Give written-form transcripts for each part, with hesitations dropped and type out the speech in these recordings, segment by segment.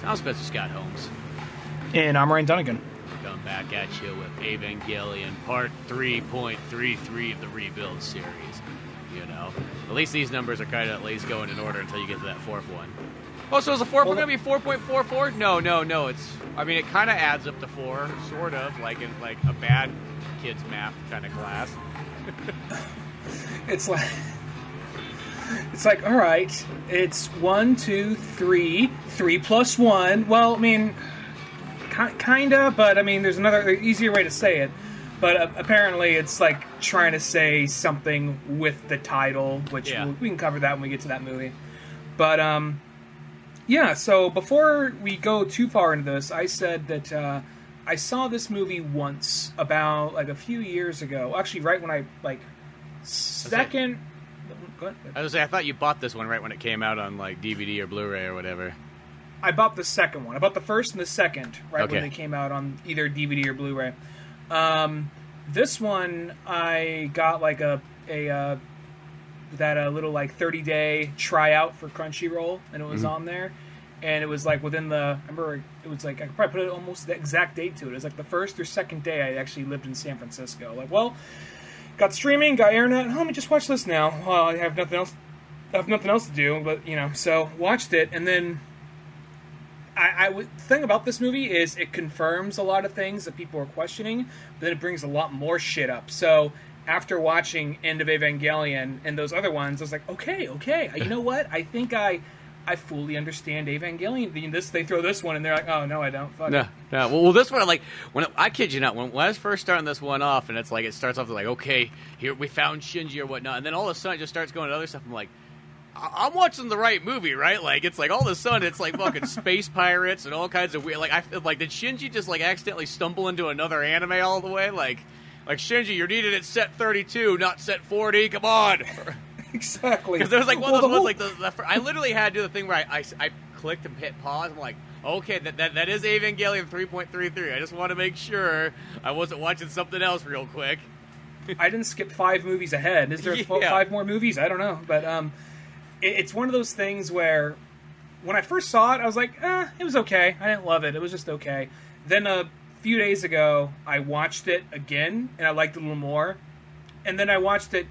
I'm Spencer Scott Holmes. And I'm Ryan Dunnigan. Coming back at you with Evangelion Part 3.33 of the Rebuild series. You know, at least these numbers are kind of at least going in order until you get to that fourth one. Oh, so is the fourth one going to be 4.44? No. It kind of adds up to 4, sort of, like in like a bad kid's math kind of class. It's like, all right, it's 1, 2, 3, 3 plus 1. Well, I mean, kinda, but I mean, there's another easier way to say it. But apparently, it's like trying to say something with the title, which we can cover that when we get to that movie. But yeah. So before we go too far into this, I said that I saw this movie once about like a few years ago. Actually, right when I second. I was gonna say, I thought you bought this one right when it came out on like DVD or Blu-ray or whatever. I bought the second one. I bought the first and the second when they came out on either DVD or Blu-ray. This one I got like a little like 30-day tryout for Crunchyroll, and it was on there, and it was like within the. I remember it was like I could probably put almost the exact date to it. It was like the first or second day I actually lived in San Francisco. Like, well. Got streaming, got internet. Let me just watch this now. Well, I have nothing else. I have nothing else to do, but so watched it, and then the thing about this movie is it confirms a lot of things that people are questioning, but then it brings a lot more shit up. So after watching End of Evangelion and those other ones, I was like, okay, you know what? I think I fully understand Evangelion. They throw this one, and they're like, oh, no, I don't. Fuck it. No. Well, this one, like, I kid you not, when I was first starting this one off, and it's like, it starts off like, okay, here we found Shinji or whatnot, and then all of a sudden it just starts going to other stuff. I'm like, I'm watching the right movie, right? Like, it's like all of a sudden it's like fucking space pirates and all kinds of weird. Like, I feel like, did Shinji just like accidentally stumble into another anime all the way? Like Shinji, you're needed at set 32, not set 40. Come on. Exactly. Because there was like one of those ones, like I literally had to do the thing where I clicked and hit pause. I'm like, okay, that is Evangelion 3.33. I just want to make sure I wasn't watching something else real quick. I didn't skip 5 movies ahead. Is there 5 more movies? I don't know. But it's one of those things where when I first saw it, I was like, it was okay. I didn't love it. It was just okay. Then a few days ago, I watched it again, and I liked it a little more. And then I watched it,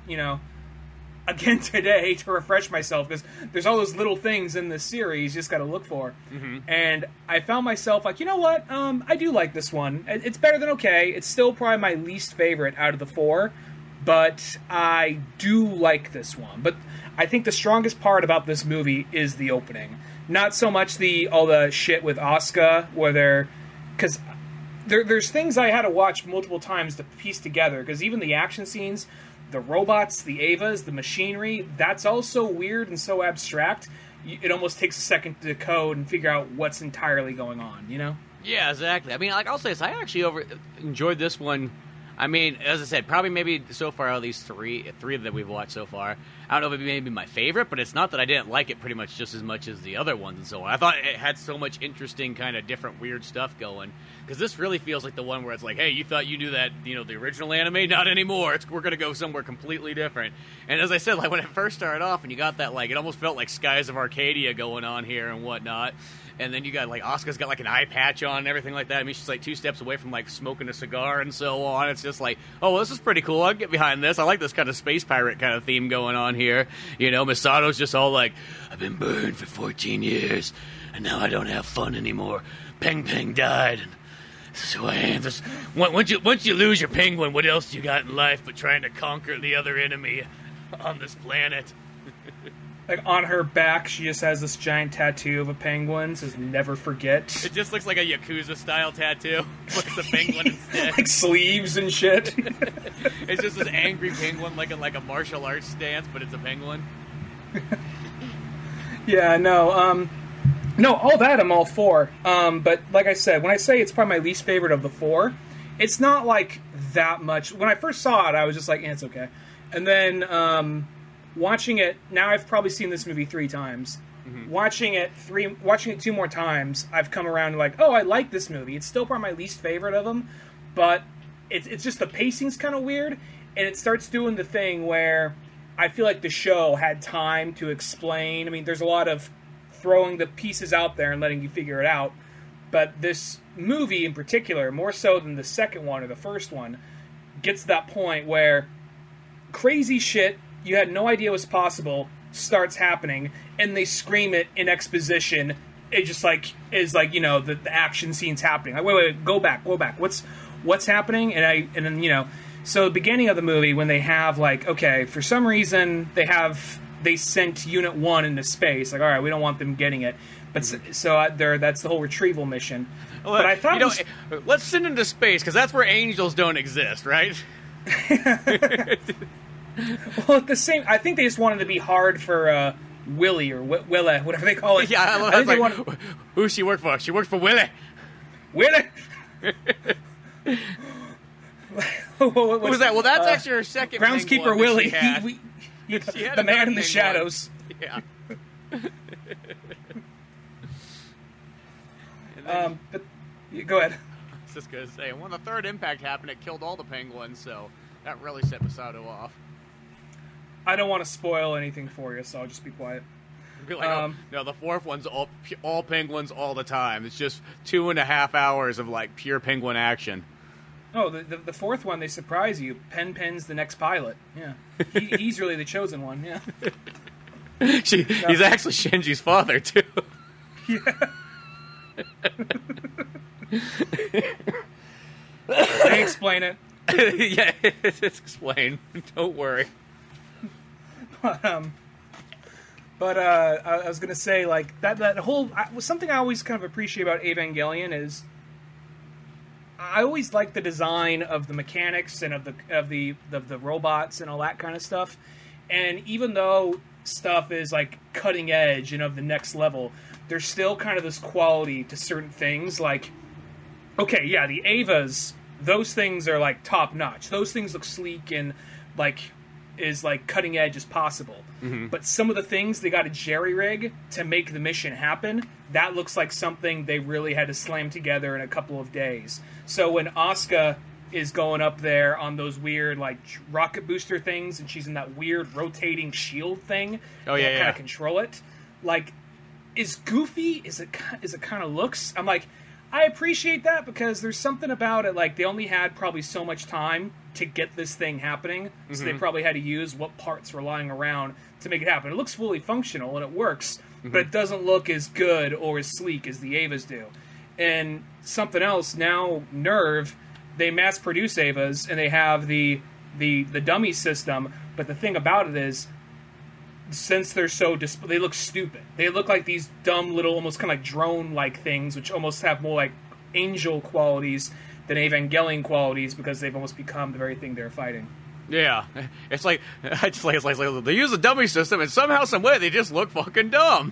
again today to refresh myself, because there's all those little things in this series you just got to look for. Mm-hmm. And I found myself like, you know what? I do like this one. It's better than okay. It's still probably my least favorite out of the 4, but I do like this one. But I think the strongest part about this movie is the opening. Not so much all the shit with Asuka, because there's things I had to watch multiple times to piece together, because even the action scenes, the robots, the Evas, the machinery, that's all so weird and so abstract, it almost takes a second to decode and figure out what's entirely going on, Yeah, exactly. I mean, like, I'll say this, I actually enjoyed this one. I mean, as I said, probably maybe so far out of these three that we've watched so far, I don't know if it may be my favorite, but it's not that I didn't like it pretty much just as much as the other ones and so on. I thought it had so much interesting kind of different weird stuff going, because this really feels like the one where it's like, hey, you thought you knew that, the original anime? Not anymore. We're going to go somewhere completely different. And as I said, like when it first started off and you got that, like, it almost felt like Skies of Arcadia going on here and whatnot. And then you got, like, Asuka's got, like, an eye patch on and everything like that. I mean, she's, like, 2 steps away from, like, smoking a cigar and so on. It's just like, oh, well, this is pretty cool. I'll get behind this. I like this kind of space pirate kind of theme going on here. Misato's just all like, I've been burned for 14 years, and now I don't have fun anymore. Peng Peng died, and this is who I am. Once you lose your penguin, what else do you got in life but trying to conquer the other enemy on this planet? Like, on her back, she just has this giant tattoo of a penguin. Says, never forget. It just looks like a Yakuza-style tattoo, but it's a penguin instead. Like sleeves and shit. It's just this angry penguin, like a martial arts stance, but it's a penguin. Yeah, no, all that I'm all for. But like I said, when I say it's probably my least favorite of the 4, it's not, like, that much. When I first saw it, I was just like, it's okay. And then, watching it, now I've probably seen this movie 3 times. Mm-hmm. Watching it 2 more times, I've come around to like, oh, I like this movie. It's still probably my least favorite of them, but it's just the pacing's kind of weird, and it starts doing the thing where I feel like the show had time to explain. I mean, there's a lot of throwing the pieces out there and letting you figure it out. But this movie in particular, more so than the second one or the first one, gets to that point where crazy shit you had no idea was possible starts happening, and they scream it in exposition. It just the action scene's happening. Like, wait, go back. What's happening? And then so the beginning of the movie when they have for some reason they sent Unit 1 into space. Like, all right, we don't want them getting it. But that's the whole retrieval mission. Well, but I thought let's send them to space because that's where angels don't exist, right? Well, I think they just wanted to be hard for Willie or Willa, whatever they call it. Yeah, I love that. Who she worked for? She worked for Willie. Willie. What was that? Well, that's actually her second groundskeeper Willie. She the man in the shadows. Yeah. But go ahead. I was just gonna say, when the third impact happened, it killed all the penguins, so that really set Masato off. I don't want to spoil anything for you, so I'll just be quiet. No, the fourth one's all penguins all the time. It's just 2.5 hours of pure penguin action. Oh, the fourth one, they surprise you. Pen's the next pilot. Yeah, he's really the chosen one. Yeah. He's actually Shinji's father too. Yeah. They explain it. Yeah, it's explained. Don't worry. But I was gonna say that whole something I always kind of appreciate about Evangelion is I always like the design of the mechanics and of the robots and all that kind of stuff. And even though stuff is cutting edge and of the next level, there's still kind of this quality to certain things. Okay, yeah, the Evas, those things are top notch. Those things look sleek and is cutting edge as possible. Mm-hmm. But some of the things they got to jerry rig to make the mission happen, that looks like something they really had to slam together in a couple of days. So when Asuka is going up there on those weird rocket booster things, and she's in that weird rotating shield thing, kind of control it. As goofy as it kind of looks, I'm I appreciate that because there's something about it. They only had probably so much time to get this thing happening, so they probably had to use what parts were lying around to make it happen. It looks fully functional and it works, but it doesn't look as good or as sleek as the Evas do. And something else now, Nerve, they mass produce Evas and they have the dummy system. But the thing about it is, since they're so they look stupid. They look like these dumb little, almost kind of drone-like things, which almost have more angel qualities than Evangelion qualities because they've almost become the very thing they're fighting. Yeah, it's like they use a dummy system, and somehow, some way, they just look fucking dumb.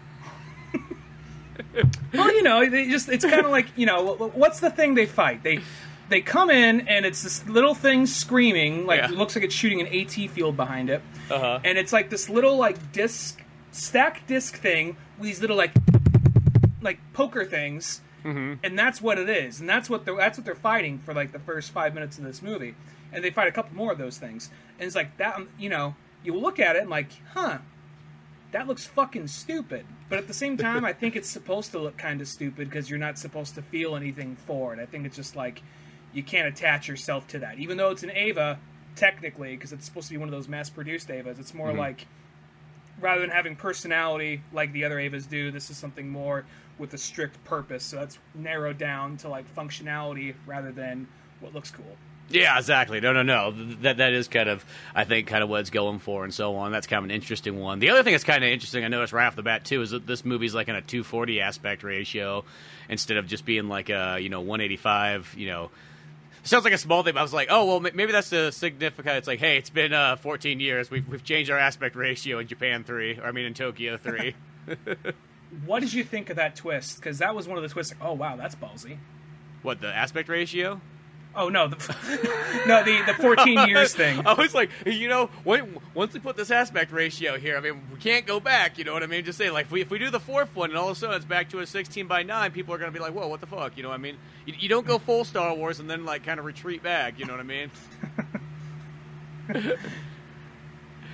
Well, it's kind of what's the thing they fight? They come in, and it's this little thing screaming, it looks like it's shooting an AT field behind it. Uh-huh. And it's this little, stacked disc thing with these little, poker things. Mm-hmm. And that's what it is. And that's what they're fighting for, the first 5 minutes of this movie. And they fight a couple more of those things. And it's that, you look at it and that looks fucking stupid. But at the same time, I think it's supposed to look kind of stupid because you're not supposed to feel anything for it. I think it's just you can't attach yourself to that. Even though it's an Eva, technically, because it's supposed to be one of those mass-produced Evas, it's more rather than having personality like the other Evas do, this is something more with a strict purpose. So that's narrowed down to functionality rather than what looks cool. Yeah, exactly. No. That is kind of, I think, kind of what it's going for and so on. That's kind of an interesting one. The other thing that's kind of interesting, I noticed right off the bat, too, is that this movie's in a 240 aspect ratio instead of just being a, 185, Sounds like a small thing, but I was oh, well, maybe that's the significant. It's hey, it's been 14 years. We've changed our aspect ratio in Japan 3, or in Tokyo 3. What did you think of that twist? Because that was one of the twists. Oh, wow, that's ballsy. What, the aspect ratio? Oh, no, the 14 years thing. I was once we put this aspect ratio here, we can't go back, you know what I mean? Just say, if we do the fourth one and all of a sudden it's back to a 16:9, people are going to be whoa, what the fuck, you know what I mean? You don't go full Star Wars and then, kind of retreat back, you know what I mean?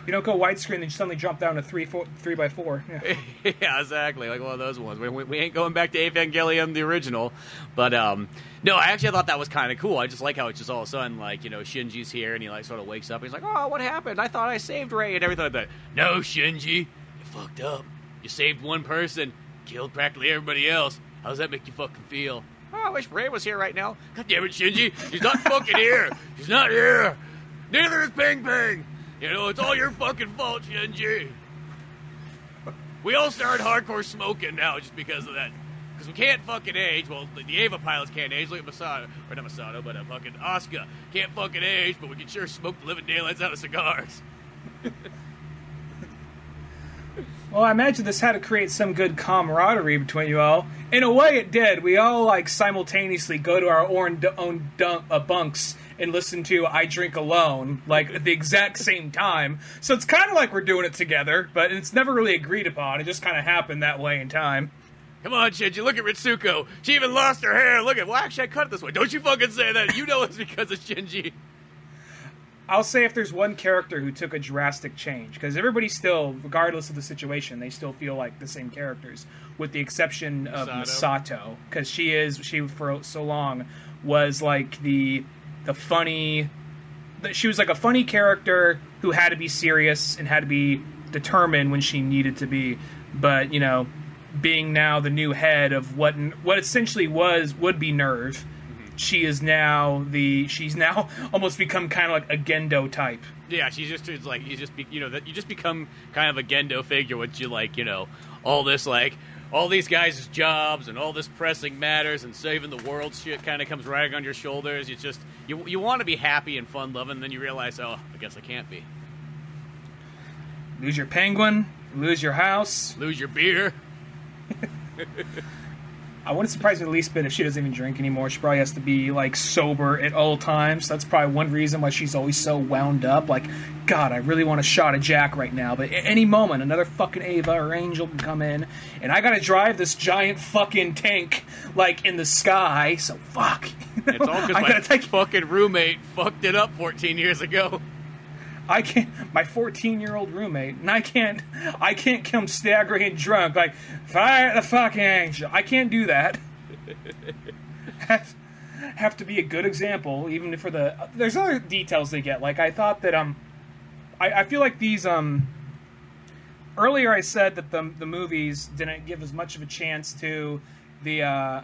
You don't go widescreen and you suddenly jump down to 3x4. Yeah. Yeah, exactly. Like one of those ones. We ain't going back to Evangelion, the original. But, no, I thought that was kind of cool. I just like how it's just all of a sudden, like, you know, Shinji's here and he, like, sort of wakes up. He's like, oh, what happened? I thought I saved Rei and everything like that. No, Shinji, you fucked up. You saved one person, killed practically everybody else. How does that make you fucking feel? Oh, I wish Rei was here right now. God damn it, Shinji. She's not fucking here. She's not here. Neither is Ping Ping. You know, it's all your fucking fault, Shinji. We all started hardcore smoking now just because of that. Because we can't fucking age. Well, the Eva pilots can't age. Look at Masato. Or not Masato, but fucking Asuka. Can't fucking age, but we can sure smoke the living daylights out of cigars. Well, I imagine this had to create some good camaraderie between you all. In a way, it did. We all, like, simultaneously go to our own bunks and listen to I Drink Alone, like, at the exact same time. So it's kind of like we're doing it together, but it's never really agreed upon. It just kind of happened that way in time. Come on, Shinji, look at Ritsuko. She even lost her hair. Look at, well, actually, I cut it this way. Don't you fucking say that. You know it's because of Shinji. I'll say if there's one character who took a drastic change, because everybody still, regardless of the situation, they still feel like the same characters, with the exception of Misato, because she for so long was like the funny, she was like a funny character who had to be serious and had to be determined when she needed to be, but, you know, being now the new head of what essentially would be NERV, she's now almost become kind of like a Gendo type. Yeah, you just become kind of a Gendo figure, which you like, you know, all this like all these guys' jobs and all this pressing matters and saving the world shit kind of comes riding on your shoulders. It's just you want to be happy and fun loving, then you realize, oh, I guess I can't be. Lose your penguin, lose your house, lose your beer. I wouldn't surprise me the least bit if she doesn't even drink anymore. She probably has to be, like, sober at all times. That's probably one reason why she's always so wound up. Like, God, I really want a shot of Jack right now. But at any moment, another fucking Ava or Angel can come in. And I gotta drive this giant fucking tank, like, in the sky. So, fuck. It's all because my fucking roommate fucked it up 14 years ago. My 14-year-old roommate, and I can't come staggering drunk, like, fire the fucking angel. I can't do that. have to be a good example, even for there's other details they get. Like, I thought that, I feel like these, earlier I said that the movies didn't give as much of a chance to the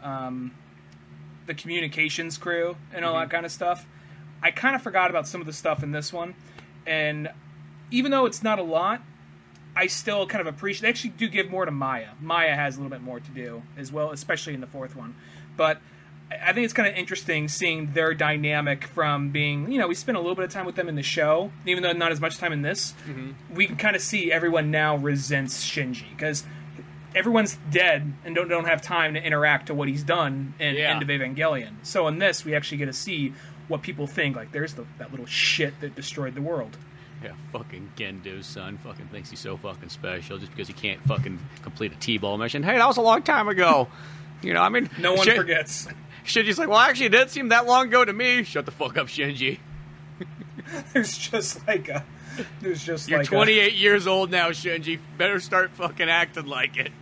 communications crew and all that kind of stuff. I kind of forgot about some of the stuff in this one. And even though it's not a lot, I still kind of appreciate... They actually do give more to Maya. Maya has a little bit more to do as well, especially in the fourth one. But I think it's kind of interesting seeing their dynamic from being... You know, we spent a little bit of time with them in the show, even though not as much time in this. Mm-hmm. We can kind of see everyone now resents Shinji, because everyone's dead and don't have time to interact to what he's done in End of Evangelion. So in this, we actually get to see what people think. Like, there's that little shit that destroyed the world. Yeah, fucking Gendo's son fucking thinks he's so fucking special just because he can't fucking complete a T-ball mission. Hey, that was a long time ago. You know, I mean... No one forgets. Shinji's like, well, actually, it didn't seem that long ago to me. Shut the fuck up, Shinji. There's just You're 28 years old now, Shinji. Better start fucking acting like it.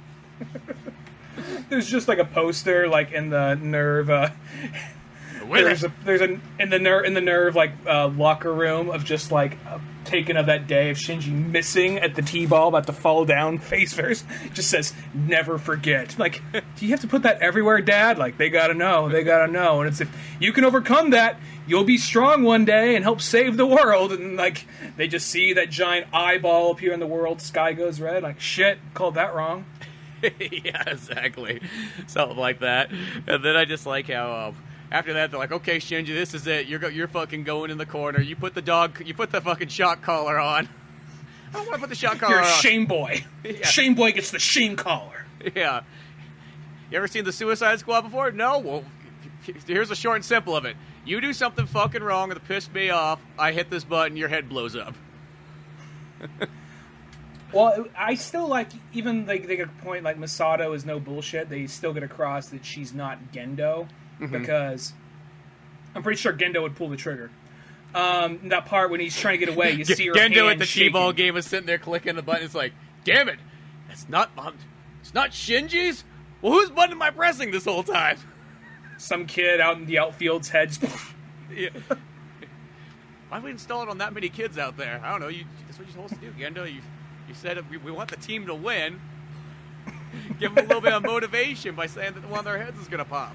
There's just like a poster, like, in the NERV... There's in the NERV like locker room of just like taken of that day of Shinji missing at the T-ball, about to fall down face first. It just says never forget. Like, do you have to put that everywhere, Dad? Like, they gotta know. And it's, if you can overcome that, you'll be strong one day and help save the world. And like, they just see that giant eyeball appear in the world, sky goes red. Like, shit, called that wrong. Yeah, exactly, something like that. And then I just like how. After that, they're like, okay, Shinji, this is it. You're fucking going in the corner. You put the fucking shock collar on. I don't want to put the shock collar on. You're a shame boy. Yeah. Shame boy gets the shame collar. Yeah. You ever seen the Suicide Squad before? No? Well, here's the short and simple of it. You do something fucking wrong that pissed me off, I hit this button, your head blows up. Well, I still like, even like they get a point like Masato is no bullshit, they still get across that she's not Gendo. Mm-hmm. Because I'm pretty sure Gendo would pull the trigger. That part when he's trying to get away, you see her Gendo hand at the shaking. T-ball game is sitting there clicking the button. It's like, damn it, it's not Shinji's. Well, whose button am I pressing this whole time? Some kid out in the outfield's head. Yeah. Why do we install it on that many kids out there? I don't know. That's what you're supposed to do, Gendo. You said we want the team to win. Give them a little bit of motivation by saying that one of their heads is going to pop.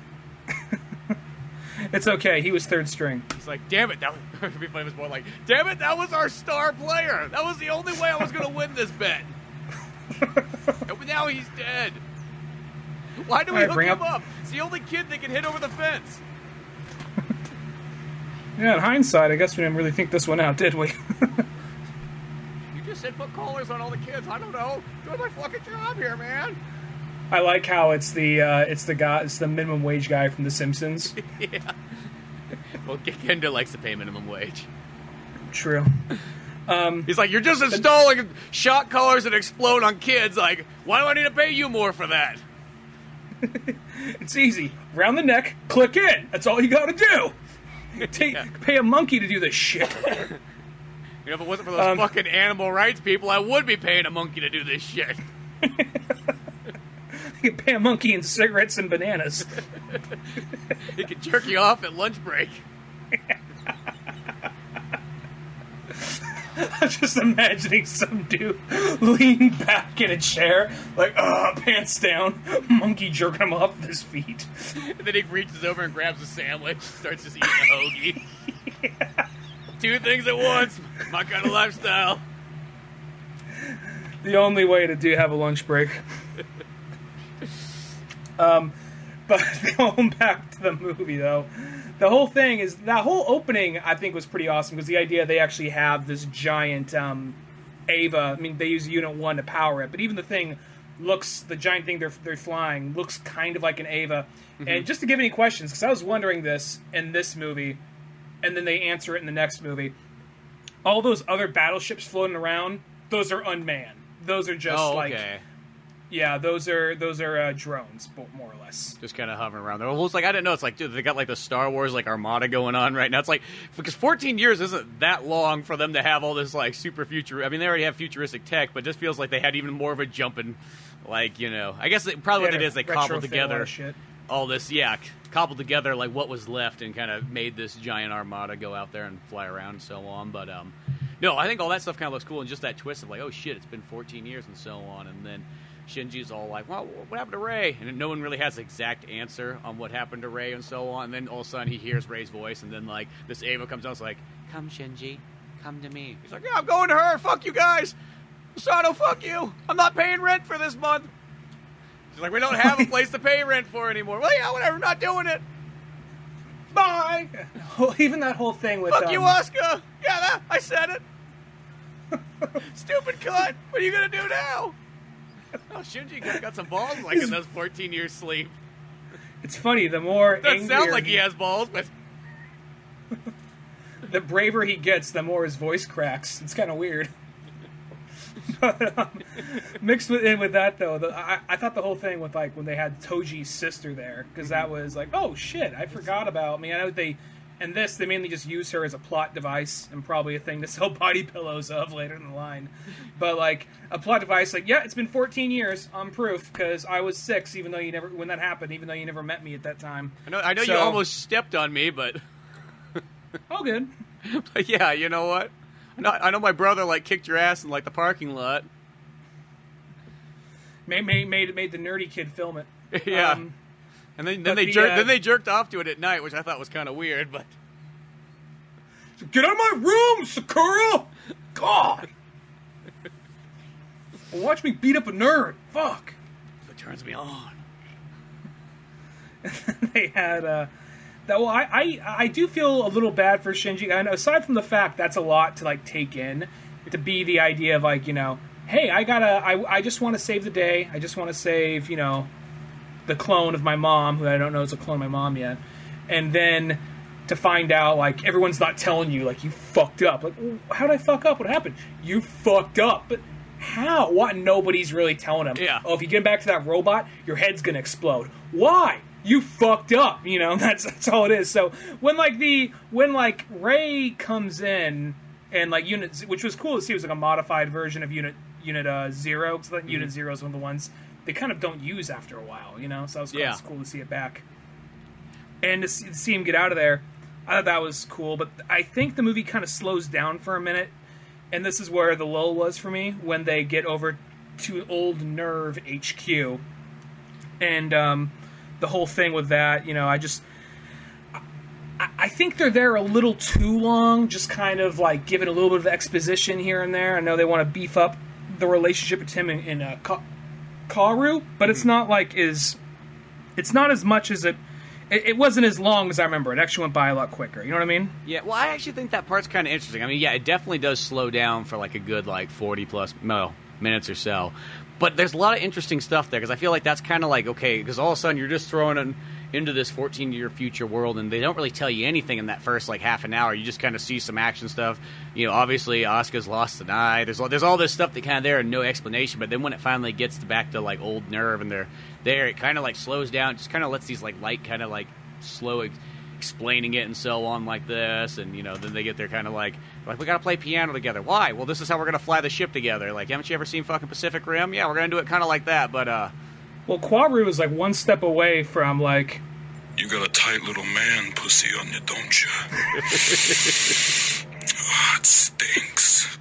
It's okay. He was third string. He's like, damn it. That would be funny. It was more like, damn it. That was our star player. That was the only way I was going to win this bet. And now he's dead. Why do we hook him up? It's the only kid that can hit over the fence. Yeah, in hindsight, I guess we didn't really think this one out, did we? You just said put collars on all the kids. I don't know. Doing my fucking job here, man. I like how it's the minimum wage guy from The Simpsons. Yeah. Well, Gendo likes to pay minimum wage. True. He's like, you're just installing shot collars that explode on kids. Like, why do I need to pay you more for that? It's easy. Round the neck, click in. That's all you got to do. Pay a monkey to do this shit. You know, if it wasn't for those fucking animal rights people, I would be paying a monkey to do this shit. You can pay a monkey in cigarettes and bananas. He can jerk you off at lunch break. I'm just imagining some dude leaning back in a chair, like, pants down, monkey jerking him off with his feet. And then he reaches over and grabs a sandwich, starts just eating a hoagie. Yeah. Two things at once. My kind of lifestyle. The only way to have a lunch break. But going back to the movie, though, the whole thing is, that whole opening, I think, was pretty awesome, because the idea they actually have this giant Ava. I mean, they use Unit 1 to power it, but even the thing looks, the giant thing they're flying looks kind of like an Ava. Mm-hmm. And just to give any questions, because I was wondering this in this movie, and then they answer it in the next movie, all those other battleships floating around, those are unmanned. Those are just yeah, those are drones, more or less. Just kind of hovering around. They're almost like, I didn't know. It's like, dude, they got like the Star Wars like Armada going on right now. It's like, because 14 years isn't that long for them to have all this like super future. I mean, they already have futuristic tech, but it just feels like they had even more of a jump in, like, you know. I guess probably what it is, they cobbled together all this, cobbled together like what was left and kind of made this giant Armada go out there and fly around and so on. But no, I think all that stuff kind of looks cool, and just that twist of like, oh shit, it's been 14 years and so on, and then Shinji's all like, well, what happened to Rey? And no one really has the exact answer on what happened to Rey and so on. And then all of a sudden he hears Rey's voice, and then like this Ava comes out, it's like, come Shinji, come to me. He's like, yeah, I'm going to her. Fuck you guys. Sato, fuck you. I'm not paying rent for this month. She's like, we don't have a place to pay rent for anymore. Well, yeah, whatever, I'm not doing it. Bye. Even that whole thing with... Fuck you, Asuka. Yeah, I said it. Stupid cunt. What are you going to do now? Oh, Shinji got some balls like in those 14 years sleep. It's funny, the more doesn't sound like he has balls, but the braver he gets, the more his voice cracks. It's kind of weird. But mixed with that, though, I thought the whole thing with like when they had Toji's sister there, because that was like, oh shit, I forgot about. I mean, I know they mainly just use her as a plot device and probably a thing to sell body pillows of later in the line. But like a plot device, like, yeah, it's been 14 years. I'm proof, because I was 6, even though when that happened, even though you never met me at that time. I know you almost stepped on me, but all good. But yeah, you know what? I know my brother like kicked your ass in like the parking lot. Made the nerdy kid film it. Yeah. And then they jerked off to it at night, which I thought was kind of weird. But get out of my room, Sakura! God, watch me beat up a nerd. Fuck. It turns me on. They had well, I do feel a little bad for Shinji. And aside from the fact that's a lot to like take in, to be the idea of like, you know, hey, I just want to save the day. I just want to save, you know, the clone of my mom, who I don't know is a clone of my mom yet, and then to find out like everyone's not telling you, like, you fucked up. Like, how did I fuck up? What happened? You fucked up. But how? What? Nobody's really telling him. Yeah. Oh, if you get back to that robot, your head's gonna explode. Why? you fucked up, you know. That's all it is. So when Ray comes in and like Unit, which was cool to see, it was like a modified version of Unit 0, because like Unit 0 is one of the ones they kind of don't use after a while, you know. So it was cool to see it back and to see him get out of there. I thought that was cool, but I think the movie kind of slows down for a minute, and this is where the lull was for me, when they get over to Old Nerve HQ, and the whole thing with that, you know, I think they're there a little too long, just kind of like giving a little bit of exposition here and there. I know they want to beef up the relationship with Tim and Karu, but it's not like it's not as much as it wasn't as long as I remember. It actually went by a lot quicker. You know what I mean? Yeah, well, I actually think that part's kind of interesting. I mean, yeah, it definitely does slow down for like a good 40+ minutes or so. But there's a lot of interesting stuff there, because I feel like that's kind of like, okay, because all of a sudden you're just throwing into this 14-year future world, and they don't really tell you anything in that first half an hour. You just kind of see some action stuff. You know, obviously Asuka's lost an eye. There's all this stuff that kind of there and no explanation. But then when it finally gets back to Old Nerve and they're there, it kind of slows down. Just kind of lets these light kind of slow explaining it and so on like this, and you know, then they get there kind of like we gotta play piano together. Why? Well, this is how we're gonna fly the ship together. Like, haven't you ever seen fucking Pacific Rim? Yeah, we're gonna do it kind of like that. But well, Quaru is one step away from you got a tight little man pussy on you, don't you? Oh, it stinks.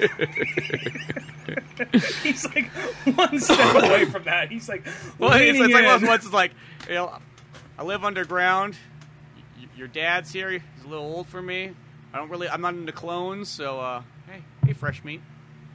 He's one step away from that. He's well, it's once it's you know, I live underground. Your dad's here. He's a little old for me. I'm not into clones, so hey, fresh meat.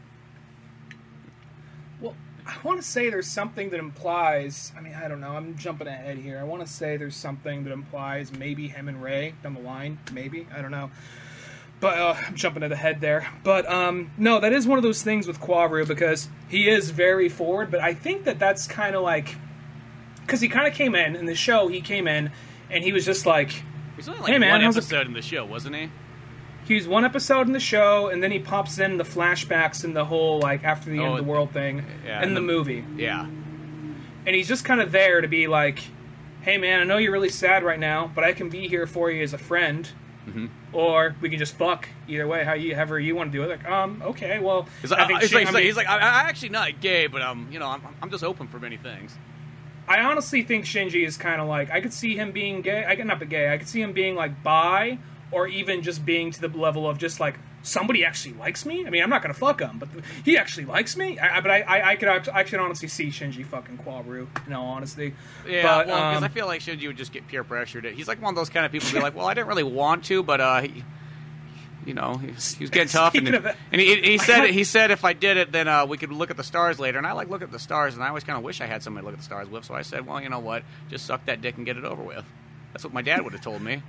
Well, I want to say there's something that implies, I mean, I don't know, I'm jumping ahead here. I want to say there's something that implies maybe him and Ray down the line, maybe, I don't know. But I'm jumping ahead there. But no, that is one of those things with Quaru, because he is very forward, but I think that's kind of because he kind of came in the show, he came in, and he was just he's only hey, man, one episode in the show, wasn't he? He was one episode in the show, and then he pops in the flashbacks and the whole, after the end of the world thing in the movie. Yeah. And he's just kind of there to be hey, man, I know you're really sad right now, but I can be here for you as a friend. Mm-hmm. Or we can just fuck. Either way, however you want to do it. Okay, well... He's I'm actually not gay, but, you know, I'm just open for many things. I honestly think Shinji is kind of I could see him being gay. I could see him being bi, or even just being to the level of just somebody actually likes me. I mean, I'm not gonna fuck him, but he actually likes me. I could honestly see Shinji fucking Quaru, in all honesty. Yeah, but, because I feel like Shinji would just get peer pressured. He's one of those kind of people who be well, I didn't really want to, but he was getting tough, and he said if I did it, then we could look at the stars later. And I look at the stars, and I always kind of wish I had somebody to look at the stars with. So I said, well, you know what, just suck that dick and get it over with. That's what my dad would have told me.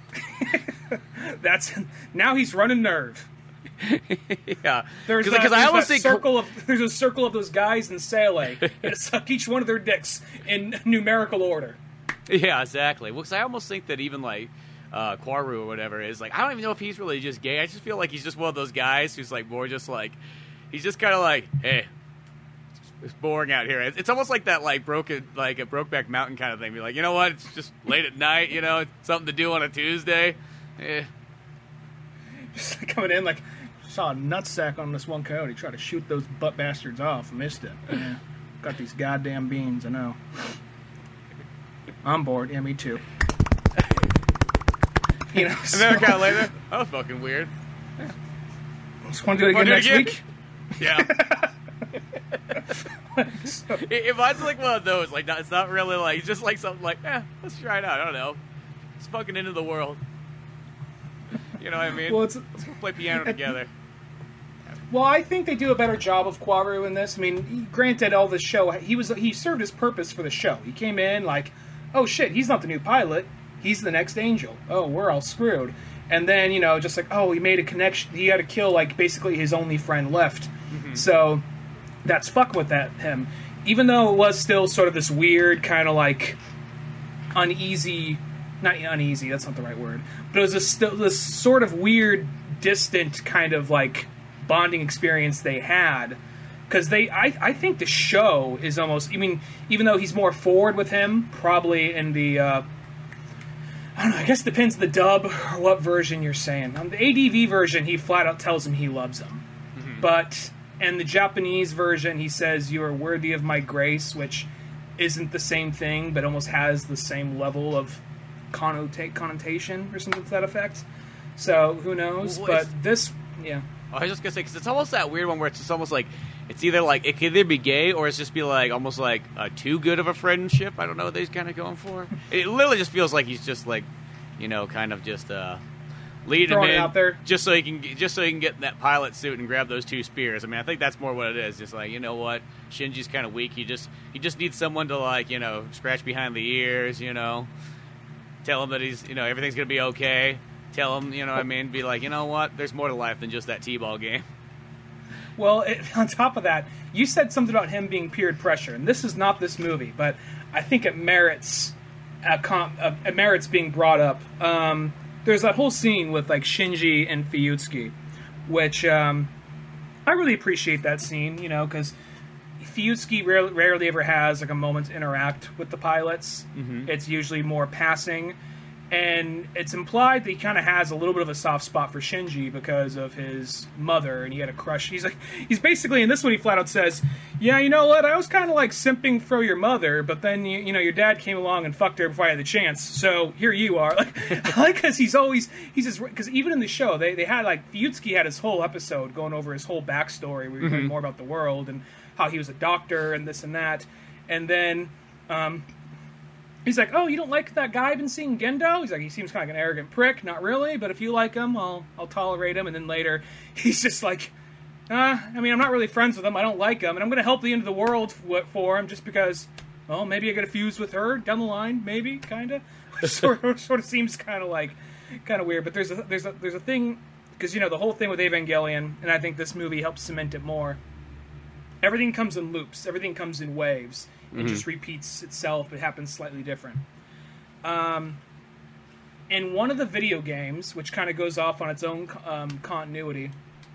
Now he's running Nerve. Yeah, there's a circle of those guys in Sale, and suck each one of their dicks in numerical order. Yeah, exactly. Well, because I almost think that even Quaru or whatever is I don't even know if he's really just gay. I just feel like he's just one of those guys who's more just he's just kind of hey, it's boring out here. It's almost like that a Brokeback Mountain kind of thing. Be you know what? It's just late at night. You know, it's something to do on a Tuesday. Just coming in saw a nutsack on this one coyote. Tried to shoot those butt bastards off. Missed it. Yeah. Got these goddamn beans. I know. I'm bored. Yeah, me too. You know. And then kind of later, that was fucking weird. Yeah. Just want to do it again next week. Yeah. It reminds me one of those. It's not really just something let's try it out. I don't know. It's fucking into the world. You know what I mean? Well, let's play piano together. Well, I think they do a better job of Quaru in this. I mean, granted, all the show he served his purpose for the show. He came in oh shit, he's not the new pilot. He's the next Angel. Oh, we're all screwed. And then just he made a connection. He had to kill basically his only friend left. Mm-hmm. So that's fuck with him. Even though it was still sort of this weird kind of uneasy. Not uneasy, that's not the right word. But it was this sort of weird, distant kind of bonding experience they had. because I think the show is almost. I mean, even though he's more forward with him, probably in the. I don't know. I guess it depends on the dub or what version you're saying. On the ADV version, he flat out tells him he loves him, but in the Japanese version, he says you are worthy of my grace, which isn't the same thing, but almost has the same level of connotation or something to that effect. So who knows? Well, but this, yeah. I was just gonna say, because it's almost that weird one where it's just almost like it's either like it could either be gay or it's just be like almost like too good of a friendship. I don't know what he's kind of going for. It literally just feels like he's just like, kind of just leading him in out there just so he can get in that pilot suit and grab those 2 spears. I mean, I think that's more what it is. Just like, you know what, Shinji's kind of weak. He just needs someone to like scratch behind the ears. Tell him that he's everything's gonna be okay. Tell him, what I mean? Be like, you know what? There's more to life than just that T-ball game. Well, on top of that, you said something about him being peer pressure, and this is not this movie, but I think it merits being brought up. There's that whole scene with like Shinji and Fuyutsuki, which I really appreciate that scene, because Fuyutsuki rarely ever has like a moment to interact with the pilots. Mm-hmm. It's usually more passing. And it's implied that he kind of has a little bit of a soft spot for Shinji because of his mother, and he had a crush. He's basically, in this one, he flat out says, yeah, you know what, I was kind of like simping for your mother, but then, your dad came along and fucked her before I had the chance, so here you are. Because because even in the show, they had, like, Fuyutsuki had his whole episode going over his whole backstory, where he learned more about the world, and how he was a doctor, and this and that, and then, he's like, oh, you don't like that guy I've been seeing, Gendo? He's like, he seems kind of like an arrogant prick. Not really, but if you like him, I'll tolerate him. And then later, he's just like, I'm not really friends with him. I don't like him. And I'm going to help the end of the world for him just because, well, maybe I get a fuse with her down the line. Maybe, kind of. sort of seems kind of weird. But there's a thing, because, the whole thing with Evangelion, and I think this movie helps cement it more. Everything comes in loops. Everything comes in waves. It just repeats itself. It happens slightly different. In one of the video games, which kind of goes off on its own continuity,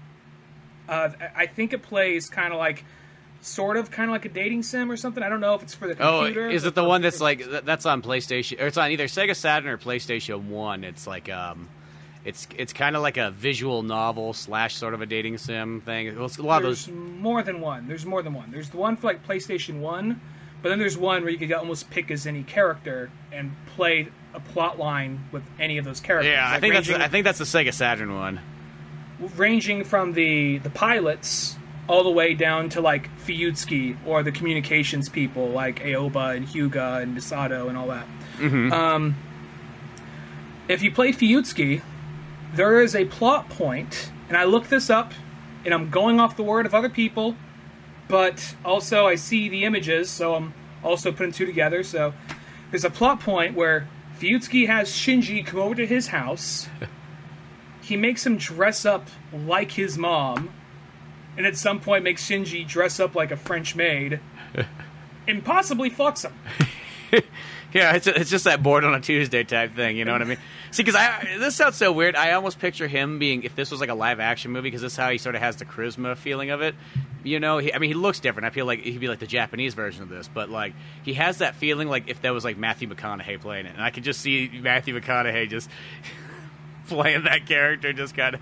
I think it plays kind of like a dating sim or something. I don't know if it's for the computer. Oh, is it the one that's like that's on PlayStation, or it's on either Sega Saturn or PlayStation 1? It's like It's kind of like a visual novel / sort of a dating sim thing. There's more than one. There's more than one. There's the one for like PlayStation 1, but then there's one where you can almost pick as any character and play a plot line with any of those characters. Yeah, like I think that's the Sega Saturn one. Ranging from the pilots all the way down to like Fuyutsuki or the communications people like Aoba and Hyuga and Misato and all that. Mm-hmm. If you play Fuyutsuki, there is a plot point, and I looked this up, and I'm going off the word of other people, but also I see the images, so I'm also putting 2 together. So there's a plot point where Fuyutsuki has Shinji come over to his house. He makes him dress up like his mom, and at some point makes Shinji dress up like a French maid, and possibly fucks him. Yeah, it's just that bored on a Tuesday type thing, you know what I mean? See, because this sounds so weird. I almost picture him being, if this was like a live-action movie, because this is how he sort of has the charisma feeling of it. He looks different. I feel like he'd be like the Japanese version of this, but like he has that feeling like if that was like Matthew McConaughey playing it. And I could just see Matthew McConaughey just playing that character, just kind of...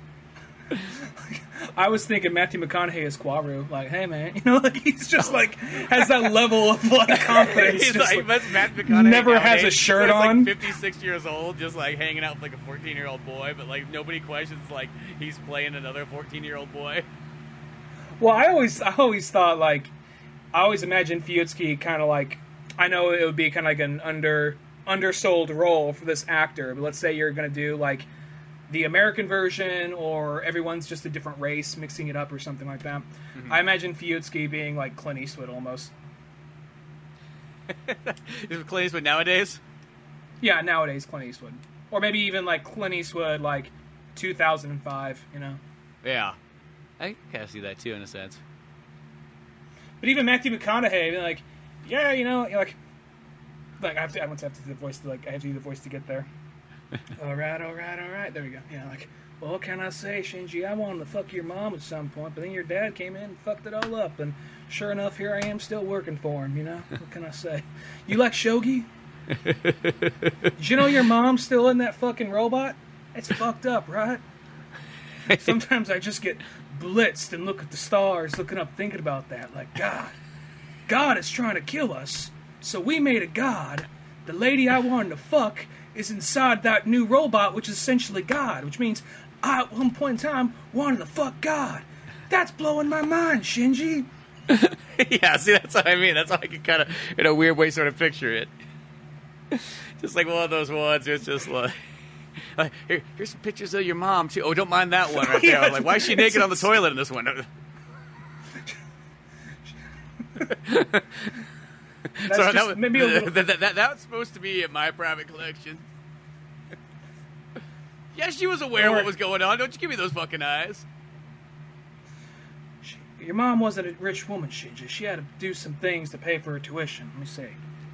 I was thinking Matthew McConaughey as Quaru, like, hey man, he's just like has that level of like confidence. He's just, like Matthew McConaughey never nowadays, has a shirt on. Like 56 years old, just like hanging out with like a 14-year-old boy, but like nobody questions like he's playing another 14-year-old boy. Well, I always thought like I always imagined Fuyutsuki kind of like, I know it would be kind of like an undersold role for this actor, but let's say you're gonna do like the American version, or everyone's just a different race, mixing it up or something like that. Mm-hmm. I imagine Fuyutsuki being like Clint Eastwood almost. Is it Clint Eastwood nowadays? Yeah, nowadays Clint Eastwood. Or maybe even like Clint Eastwood like 2005, Yeah. I can kind of see that too in a sense. But even Matthew McConaughey, like, yeah, like I have to do the voice to get there. All right. There we go. Yeah, like, Well, what can I say, Shinji? I wanted to fuck your mom at some point, but then your dad came in and fucked it all up, and sure enough, here I am still working for him, you know? What can I say? You like shogi? Did you know your mom's still in that fucking robot? It's fucked up, right? Sometimes I just get blitzed and look at the stars, looking up, thinking about that. Like, God is trying to kill us, so we made a god. The lady I wanted to fuck is inside that new robot, which is essentially God, which means I, at one point in time, wanted to fuck God. That's blowing my mind, Shinji. Yeah, see, that's what I mean. That's how I can kind of, in a weird way, sort of picture it. Just like one of those ones. It's just like here's some pictures of your mom too. Oh, don't mind that one right there. Yeah, Like, why is she naked on the toilet in this one? So that was supposed to be in my private collection. Yeah, she was aware of what was going on. Don't you give me those fucking eyes. Your mom wasn't a rich woman, Shinji. She had to do some things to pay for her tuition. Let me see.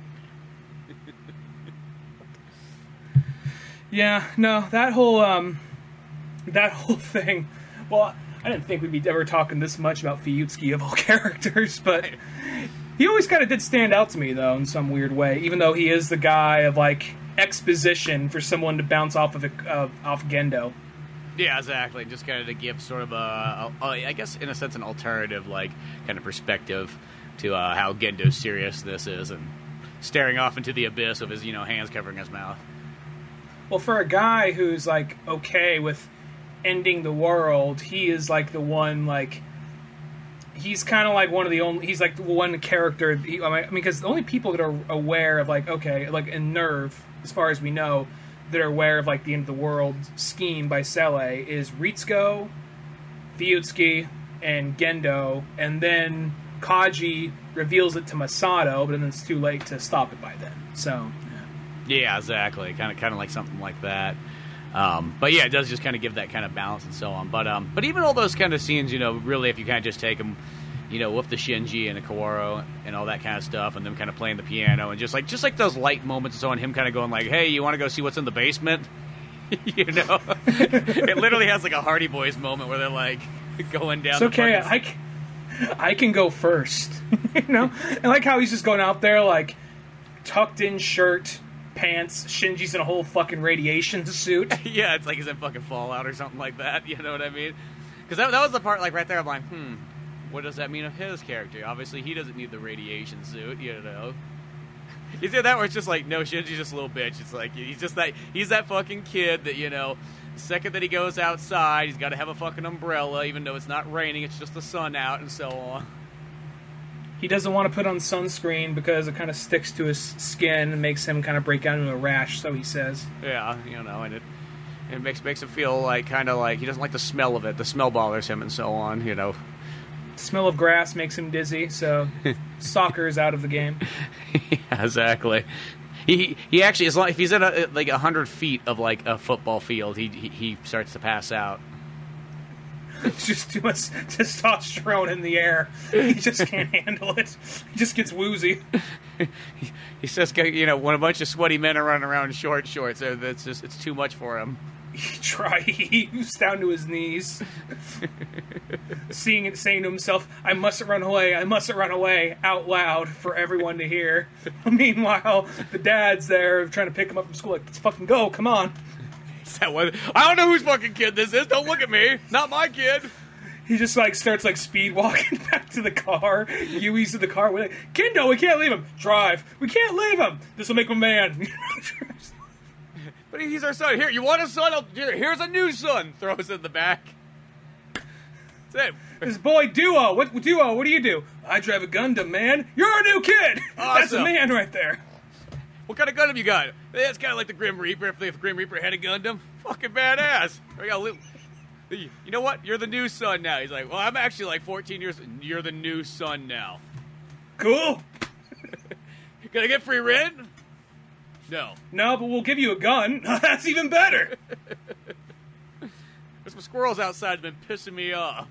Yeah, no, that whole thing. Well, I didn't think we'd be ever talking this much about Fuyutsuki of all characters, but he always kind of did stand out to me, though, in some weird way. Even though he is the guy of like exposition for someone to bounce off of off Gendo. Yeah, exactly. Just kind of to give sort of I guess in a sense, an alternative like kind of perspective to how Gendo's serious this is, and staring off into the abyss with his hands covering his mouth. Well, for a guy who's like okay with ending the world, he is like the one like he's kind of like one of the only. He's like the one character. Because the only people that are aware of like in Nerve, as far as we know, that are aware of like the end of the world scheme by Selle is Ritsuko, Fuyutsuki, and Gendo, and then Kaji reveals it to Masato, but then it's too late to stop it by then. So. Yeah, exactly. Kind of like something like that. But yeah, it does just kind of give that kind of balance and so on. But even all those kind of scenes, really, if you kind of just take them, with the Shinji and the Kaworu and all that kind of stuff, and them kind of playing the piano and just like those light moments and so on, him kind of going like, "Hey, you want to go see what's in the basement?" It literally has like a Hardy Boys moment where they're like going down. It's okay. I can go first. And like how he's just going out there like tucked in shirt. Pants, Shinji's in a whole fucking radiation suit. Yeah, it's like he's in fucking Fallout or something like that, you know what I mean? Because that was the part, like, right there, I'm like, what does that mean of his character? Obviously, he doesn't need the radiation suit, You see that where it's just like, no, Shinji's just a little bitch. It's like, he's that fucking kid that, the second that he goes outside, he's got to have a fucking umbrella, even though it's not raining, it's just the sun out and so on. He doesn't want to put on sunscreen because it kind of sticks to his skin and makes him kind of break out into a rash, so he says. Yeah, and it makes him feel like kind of like he doesn't like the smell of it. The smell bothers him and so on, The smell of grass makes him dizzy, so soccer is out of the game. Yeah, exactly. He actually, as long if he's at like 100 feet of like a football field, he starts to pass out. It's just too much testosterone in the air. He just can't handle it. He just gets woozy. He's just, when a bunch of sweaty men are running around in short shorts, it's too much for him. He's down to his knees. Saying to himself, I mustn't run away, out loud for everyone to hear. Meanwhile, the dad's there trying to pick him up from school, like, let's fucking go, come on. That one. I don't know whose fucking kid this is. Don't look at me. Not my kid. He just starts speed walking back to the car. Yui's in the car. We're like, Kendo, we can't leave him. Drive. We can't leave him. This will make him a man. But he's our son. Here, you want a son? Here's a new son. Throws it in the back. That's it. This boy Duo. What do you do? I drive a Gundam, man. You're a new kid. Awesome. That's a man right there. What kind of Gundam you got? It's kind of like the Grim Reaper. If the Grim Reaper had a Gundam, fucking badass. You know what? You're the new son now. He's like, well, I'm actually like 14 years. You're the new son now. Cool. Can I get free rent? No. No, but we'll give you a gun. That's even better. There's some squirrels outside that have been pissing me off.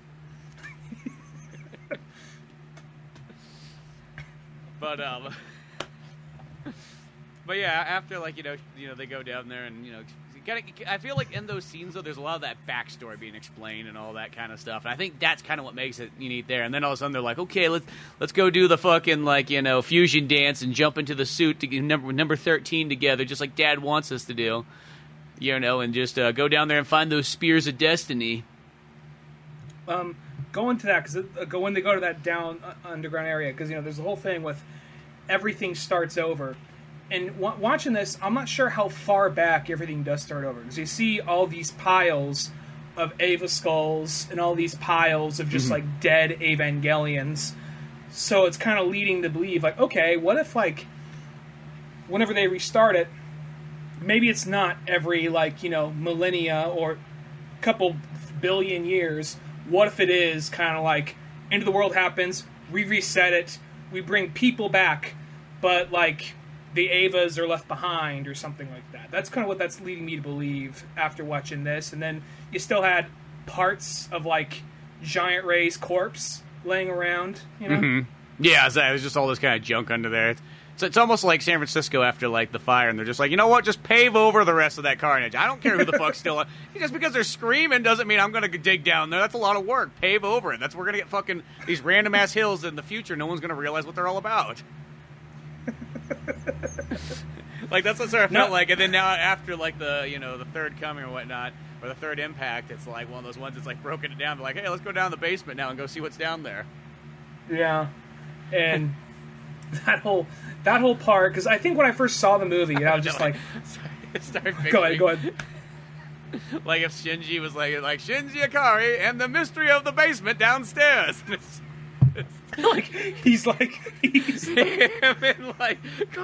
But yeah, after they go down there and I feel like in those scenes, though, there's a lot of that backstory being explained and all that kind of stuff. And I think that's kind of what makes it neat there. And then all of a sudden they're like, okay, let's go do the fucking, like, you know, fusion dance and jump into the suit to get number 13 together, just like Dad wants us to do. You know, and just go down there and find those spears of destiny. Going to that, because when they go to that down underground area, because, you know, there's the whole thing with everything starts over. And watching this, I'm not sure how far back everything does start over. Because you see all these piles of Eva skulls and all these piles of just, like, dead Evangelions. So it's kind of leading to believe, like, okay, what if, like, whenever they restart it, maybe it's not every, like, you know, millennia or couple billion years. What if it is kind of like, end of the world happens, we reset it, we bring people back, but, like, the Evas are left behind or something like that. That's kind of what that's leading me to believe after watching this. And then you still had parts of, like, Giant Ray's corpse laying around, you know? Mm-hmm. Yeah, it was just all this kind of junk under there. So it's almost like San Francisco after, like, the fire, and they're just like, you know what, just pave over the rest of that carnage. I don't care who the fuck's still... Just because they're screaming doesn't mean I'm going to dig down there. That's a lot of work. Pave over it. We're going to get fucking these random-ass hills in the future. No one's going to realize what they're all about. Like, that's what sort of felt like. And then now after, like, the, you know, the third coming or whatnot, or the third impact, it's like one of those ones that's, like, broken it down. They're like, hey, let's go down the basement now and go see what's down there. Yeah. And that whole part, because I think when I first saw the movie, I was just like... Go ahead. Like if Shinji was like Shinji Ikari and the mystery of the basement downstairs. Like he's him and like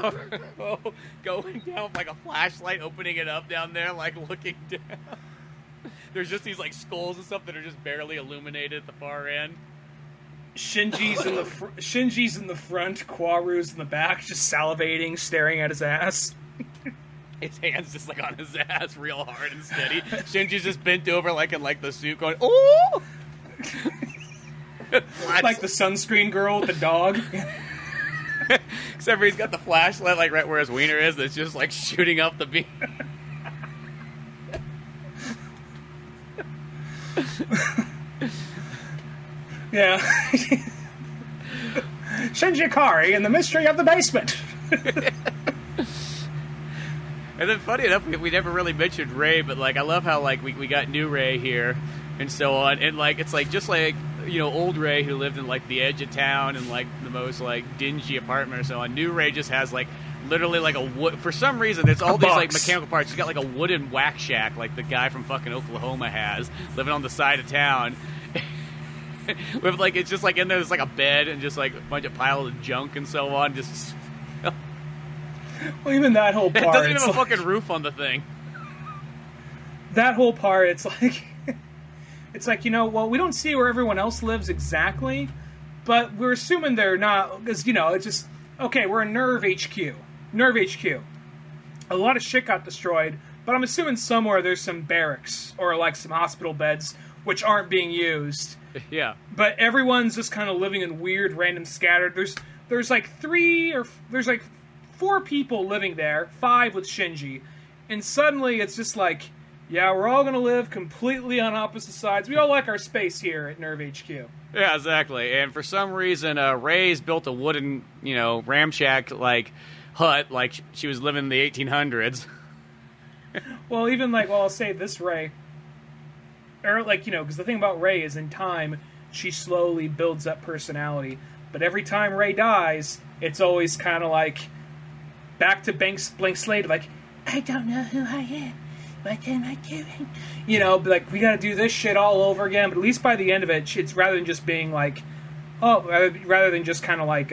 going down with like a flashlight, opening it up down there, like looking down. There's just these like skulls and stuff that are just barely illuminated at the far end. Shinji's in the front, Kwaru's in the back, just salivating, staring at his ass. His hand's just like on his ass, real hard and steady. Shinji's just bent over, like in like the suit, going, "Oh!" Like the sunscreen girl with the dog. Except for he's got the flashlight like right where his wiener is. That's just like shooting up the beam. Yeah. Shinji Ikari and the mystery of the basement. And then, funny enough, we never really mentioned Ray, but like I love how like we got new Ray here and so on, and like it's like just like, you know, old Ray who lived in like the edge of town and like the most like dingy apartment or so on. New Ray just has like literally like a wood. For some reason, it's all these like mechanical parts. He's got like a wooden whack shack, like the guy from fucking Oklahoma has, living on the side of town. With like it's just like in there's like a bed and just like a bunch of piles of junk and so on. Just well, even that whole part. It doesn't even have a fucking roof on the thing. That whole part, it's like, you know, well, we don't see where everyone else lives exactly, but we're assuming they're not, because, you know, it's just, okay, we're in Nerve HQ. A lot of shit got destroyed, but I'm assuming somewhere there's some barracks or like some hospital beds which aren't being used. Yeah. But everyone's just kind of living in weird, random, scattered. There's like 4 people living there, 5 with Shinji, and suddenly it's just like, yeah, we're all going to live completely on opposite sides. We all like our space here at Nerve HQ. Yeah, exactly. And for some reason, Ray's built a wooden, you know, ramshack like hut, like she was living in the 1800s. Well, even like, well, I'll say this Ray, or like, you know, because the thing about Ray is in time she slowly builds up personality, but every time Ray dies, it's always kind of like back to blank slate, like, I don't know who I am. What am I doing? You know, like, we gotta do this shit all over again, but at least by the end of it, it's rather than just being like, rather than just kind of like,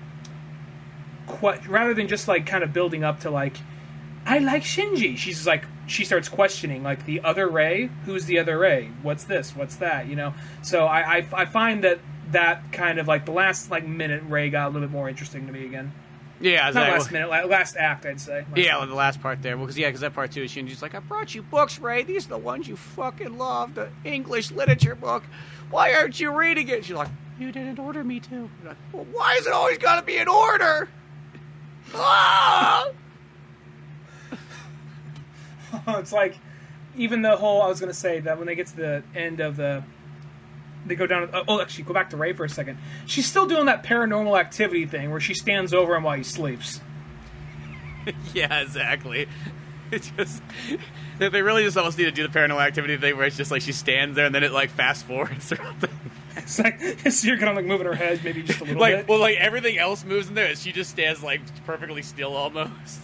rather than just like kind of building up to like, I like Shinji. She's like, she starts questioning, like, the other Ray? Who's the other Ray? What's this? What's that? You know? So I find that kind of like the last like minute Ray got a little bit more interesting to me again. Yeah, not last minute, last act, I'd say. The last part there. Well, because that part too is Shinji's like, I brought you books, Ray. These are the ones you fucking love. The English literature book. Why aren't you reading it? She's like, you didn't order me to. Like, well, why is it always got to be in order? Ah! It's like, even the whole, I was going to say that when they get to the end of they go down, actually, go back to Ray for a second. She's still doing that Paranormal Activity thing where she stands over him while he sleeps. Yeah, exactly. It's just, they really just almost need to do the Paranormal Activity thing where it's just like she stands there and then it like fast forwards throughout the... It's like, so you're kind of like moving her head maybe just a little like, bit. Well, like everything else moves in there and she just stands like perfectly still almost.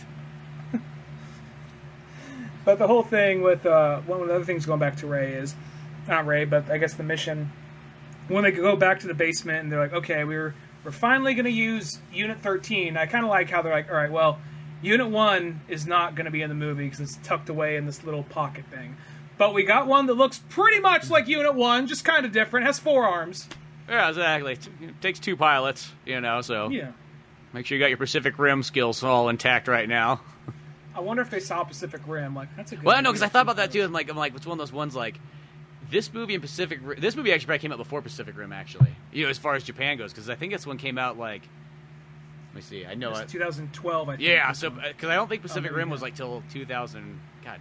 But the whole thing with, one of the other things going back to Ray is, not Ray, but I guess the mission, when they go back to the basement and they're like, okay, we're finally going to use Unit 13. I kind of like how they're like, all right, well, Unit 1 is not going to be in the movie because it's tucked away in this little pocket thing. But we got one that looks pretty much like Unit 1, just kind of different, has 4 arms. Yeah, exactly. It takes 2 pilots, so yeah. Make sure you got your Pacific Rim skills all intact right now. I wonder if they saw Pacific Rim. Like, that's a good Well, I know, because I thought about that too. I'm like, it's one of those ones like, this movie and Pacific Rim, this movie actually probably came out before Pacific Rim, actually. As far as Japan goes, because I think this one came out like, let me see, I know it. 2012, I think. Yeah, so, because I don't think Pacific Rim was like till 2000, God,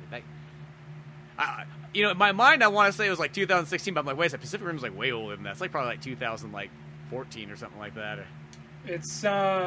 in my mind I want to say it was like 2016, but I'm like, wait a second, Pacific Rim's like way older than that. It's like probably like 2014 or something like that. It's,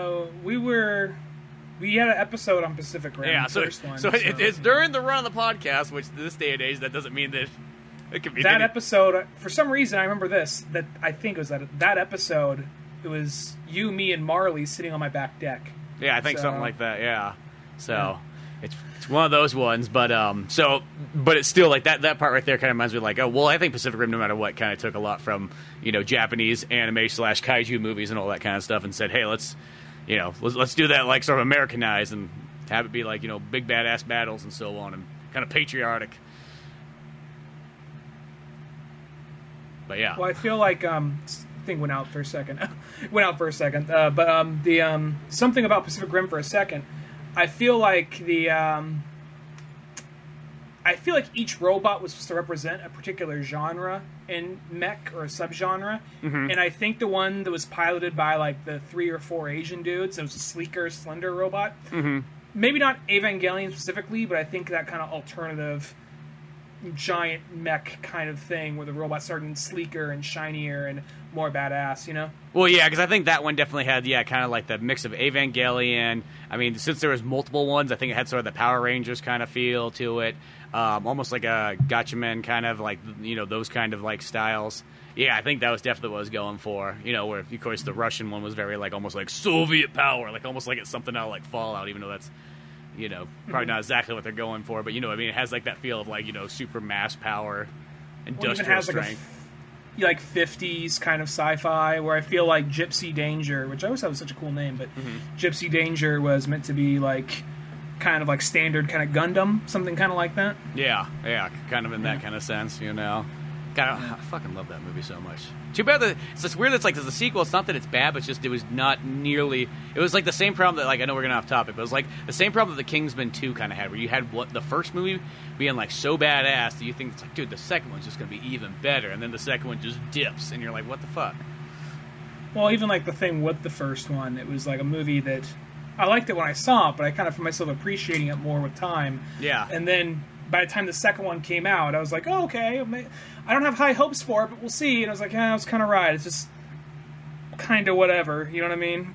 we had an episode on Pacific Rim, yeah, the first one. So it's during the run of the podcast, which this day and age, that doesn't mean that it could be... That episode, for some reason, I remember this, that I think it was that episode, it was you, me, and Marley sitting on my back deck. Yeah, I think something like that, yeah. So, yeah. It's one of those ones, but it's still, like, that part right there kind of reminds me, like, oh, well, I think Pacific Rim, no matter what, kind of took a lot from, Japanese anime / kaiju movies and all that kind of stuff and said, hey, let's do that, like, sort of Americanized and have it be, like, big badass battles and so on and kind of patriotic. But, yeah. Well, I feel like, thing went out for a second. But the something about Pacific Rim for a second. I feel like each robot was supposed to represent a particular genre in mech or a subgenre, and I think the one that was piloted by like the 3 or 4 Asian dudes, it was a sleeker, slender robot. Maybe not Evangelion specifically, but I think that kind of alternative giant mech kind of thing where the robots started sleeker and shinier and more badass, Well, yeah, because I think that one definitely had, kind of like the mix of Evangelion. I mean, since there was multiple ones, I think it had sort of the Power Rangers kind of feel to it. Almost like a Gatchaman kind of like, those kind of like styles. Yeah, I think that was definitely what I was going for. Where, of course, the Russian one was very like almost like Soviet power, like almost like it's something out of like Fallout, even though that's probably not exactly what they're going for, but it has like that feel of like super mass power, industrial strength. Like 50s kind of sci-fi, where I feel like Gypsy Danger, which I always thought was such a cool name, but Gypsy Danger was meant to be like kind of like standard kind of Gundam, something kind of like that. Yeah, kind of in that kind of sense, God, I fucking love that movie so much. Too bad that it's weird. It's like there's a sequel. It's not that it's bad, but it's just it was not nearly. It was like the same problem that, like, I know we're getting off topic, but it was like the same problem that the Kingsman 2 kind of had, where you had the first movie being like so badass that you think it's like, dude, the second one's just gonna be even better, and then the second one just dips, and you're like, what the fuck? Well, even like the thing with the first one, it was like a movie that I liked it when I saw it, but I kind of found myself appreciating it more with time. Yeah, and then by the time the second one came out, I was like, oh, okay, I don't have high hopes for it, but we'll see. And I was like, I was kind of right. It's just kind of whatever. You know what I mean?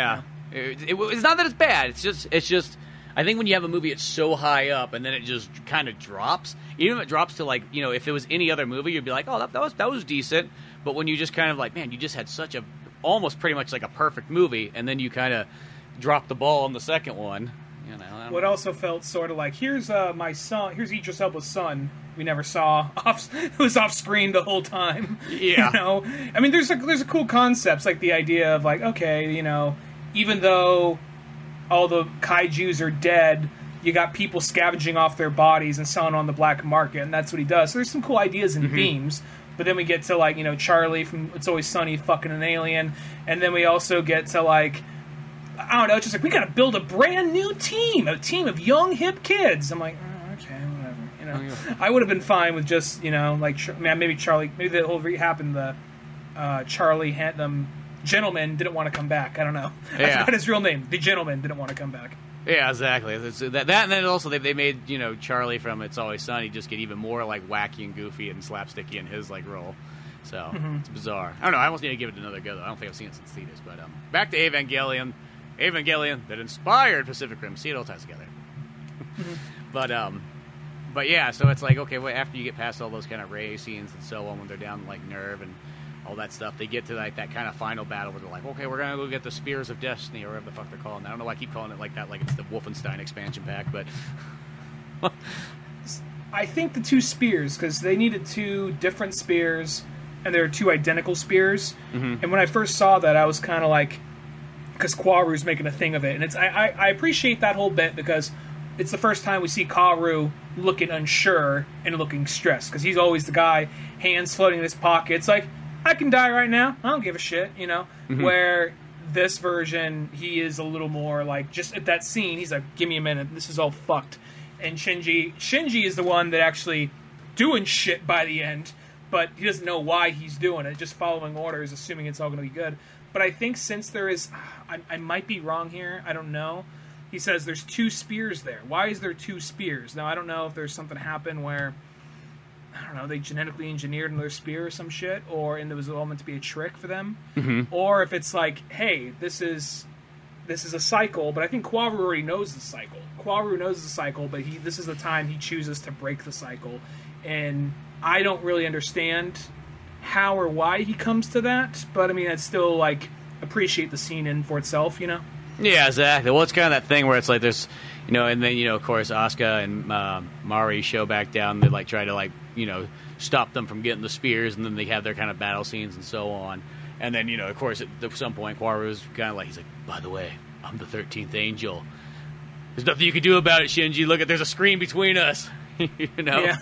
It's not that it's bad. It's just. I think when you have a movie, it's so high up, and then it just kind of drops. Even if it drops to like, if it was any other movie, you'd be like, oh, that was decent. But when you just kind of like, man, you just had such a almost pretty much like a perfect movie, and then you kind of drop the ball on the second one. What also felt sort of like, here's my son, here's Idris Elba's son, we never saw, who was off screen the whole time. Yeah. I mean, there's a cool concepts, like the idea of like, okay, even though all the kaijus are dead, you got people scavenging off their bodies and selling on the black market, and that's what he does. So there's some cool ideas and themes. But then we get to like, Charlie from It's Always Sunny fucking an alien, and then we also get to like, I don't know, it's just like, we gotta build a brand new team, a team of young, hip kids. I'm like, oh, okay, whatever, I would have been fine with just, like, maybe Charlie, maybe the whole happened, the Charlie, the gentleman didn't want to come back. I don't know. Yeah. I forgot his real name. The gentleman didn't want to come back. Yeah, exactly. That and then also they made Charlie from It's Always Sunny just get even more like wacky and goofy and slapsticky in his like role. So it's bizarre. I don't know. I almost need to give it another go though. I don't think I've seen it since theaters. But back to Evangelion that inspired Pacific Rim. See, it all ties together. But yeah, so it's like okay, well, after you get past all those kind of Rey scenes and so on, when they're down like Nerve and all that stuff, they get to like that kind of final battle where they're like, okay, we're gonna go get the Spears of Destiny or whatever the fuck they're calling it. I don't know why I keep calling it like that, like it's the Wolfenstein expansion pack, but I think the two spears, because they needed two different spears and there are two identical spears. And when I first saw that, I was kind of like, because Kaworu's making a thing of it, and it's I appreciate that whole bit because it's the first time we see Kaworu looking unsure and looking stressed, because he's always the guy, hands floating in his pockets, like, I can die right now. I don't give a shit, Where this version, he is a little more like, just at that scene, he's like, give me a minute. This is all fucked. And Shinji is the one that actually doing shit by the end, but he doesn't know why he's doing it, just following orders, assuming it's all going to be good. But I think since there is, I might be wrong here, I don't know. He says there's two spears there. Why is there two spears? Now, I don't know if there's something happened where, I don't know, they genetically engineered another spear or some shit, and it was all meant to be a trick for them, or if it's like, hey, this is a cycle. But I think Kaworu already knows the cycle. Kaworu knows the cycle, but this is the time he chooses to break the cycle, and I don't really understand how or why he comes to that. But I mean, I'd still like appreciate the scene in for itself, Yeah, exactly. Well, it's kind of that thing where it's like there's, and then of course Asuka and Mari show back down. They like try to like stop them from getting the spears, and then they have their kind of battle scenes and so on. And then, of course, at some point, Kaworu's kind of like, he's like, by the way, I'm the 13th angel. There's nothing you can do about it, Shinji. Look, there's a screen between us. Yeah.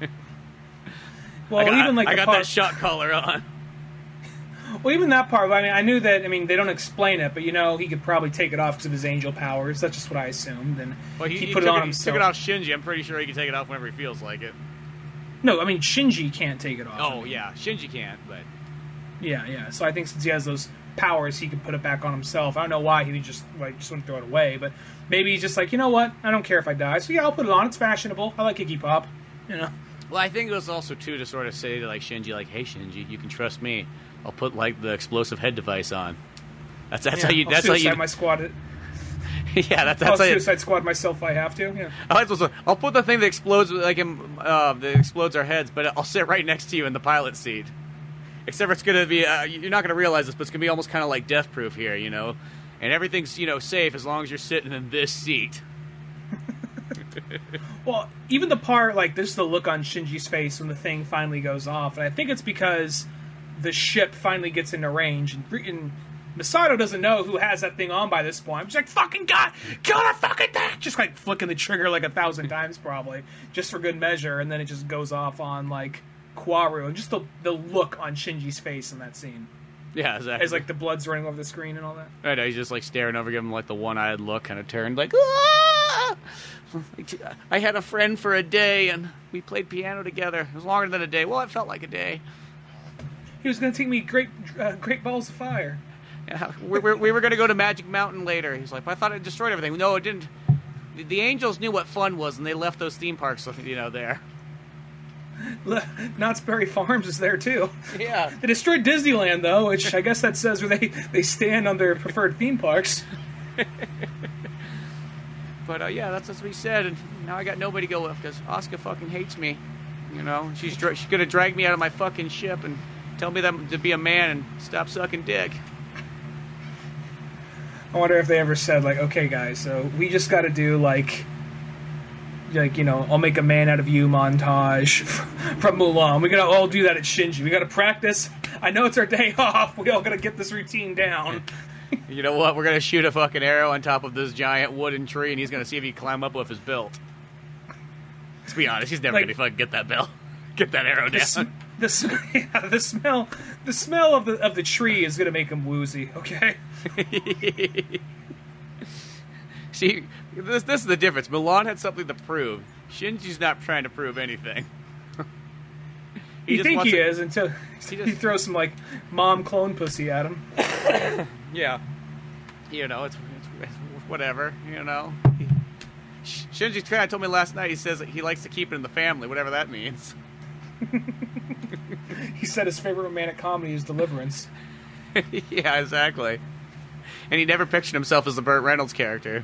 Well, I got that shot collar on. Well, even that part, I knew that, they don't explain it, but, he could probably take it off because of his angel powers. That's just what I assumed. And he put it on himself. He took it off Shinji. I'm pretty sure he can take it off whenever he feels like it. No, Shinji can't take it off. Oh, yeah. Shinji can't, but... Yeah. So I think since he has those powers, he can put it back on himself. I don't know why he would just wouldn't throw it away, but maybe he's just like, you know what? I don't care if I die. So yeah, I'll put it on. It's fashionable. I like Iggy Pop. Well, I think it was also, too, to sort of say to, like, Shinji, like, hey, Shinji, you can trust me. I'll put, like, the explosive head device on. That's how you... I'll suicide my squad. Yeah, that's I'll how you... suicide squad myself if I have to, yeah. I'll put the thing that explodes, like, that explodes our heads, but I'll sit right next to you in the pilot seat. Except for it's going to be... you're not going to realize this, but it's going to be almost kind of like death-proof here, And everything's, safe as long as you're sitting in this seat. Well, even the part, like, this is the look on Shinji's face when the thing finally goes off, and I think it's because the ship finally gets into range, and Masato doesn't know who has that thing on by this point. I'm just like, fucking God, kill the fucking thing! Just, like, flicking the trigger, like, 1,000 times, probably, just for good measure, and then it just goes off on, like, Kaworu, and just the look on Shinji's face in that scene. Yeah, exactly. As, like, the blood's running over the screen and all that. I know, he's just, like, staring over, giving him, like, the one-eyed look, kind of turned, like, ah! I had a friend for a day, and we played piano together. It was longer than a day. Well, it felt like a day. He was going to take me great balls of fire. Yeah, we were going to go to Magic Mountain later. He's like, but I thought it destroyed everything. No, it didn't. The Angels knew what fun was, and they left those theme parks, there. Knott's Berry Farms is there, too. Yeah. They destroyed Disneyland, though, which I guess that says where they stand on their preferred theme parks. But, yeah, that's what he said, and now I got nobody to go with, because Asuka fucking hates me. She's going to drag me out of my fucking ship and tell me that to be a man and stop sucking dick. I wonder if they ever said, like, okay, guys, so we just got to do, like, I'll make a man out of you montage from Mulan. We got to all do that at Shinji. We got to practice. I know it's our day off. We all got to get this routine down. You know what? We're going to shoot a fucking arrow on top of this giant wooden tree, and he's going to see if he can climb up with his belt. Let's be honest, he's never going to fucking get that belt. Get that arrow down. The smell of the tree is going to make him woozy, okay? See, this is the difference. Milan had something to prove. Shinji's not trying to prove anything. You think he is until he throws some, like, mom clone pussy at him. Yeah. You know, it's whatever, you know. Shinji kind of told me last night, he says that he likes to keep it in the family, whatever that means. He said his favorite romantic comedy is Deliverance. Yeah, exactly. And he never pictured himself as the Burt Reynolds character.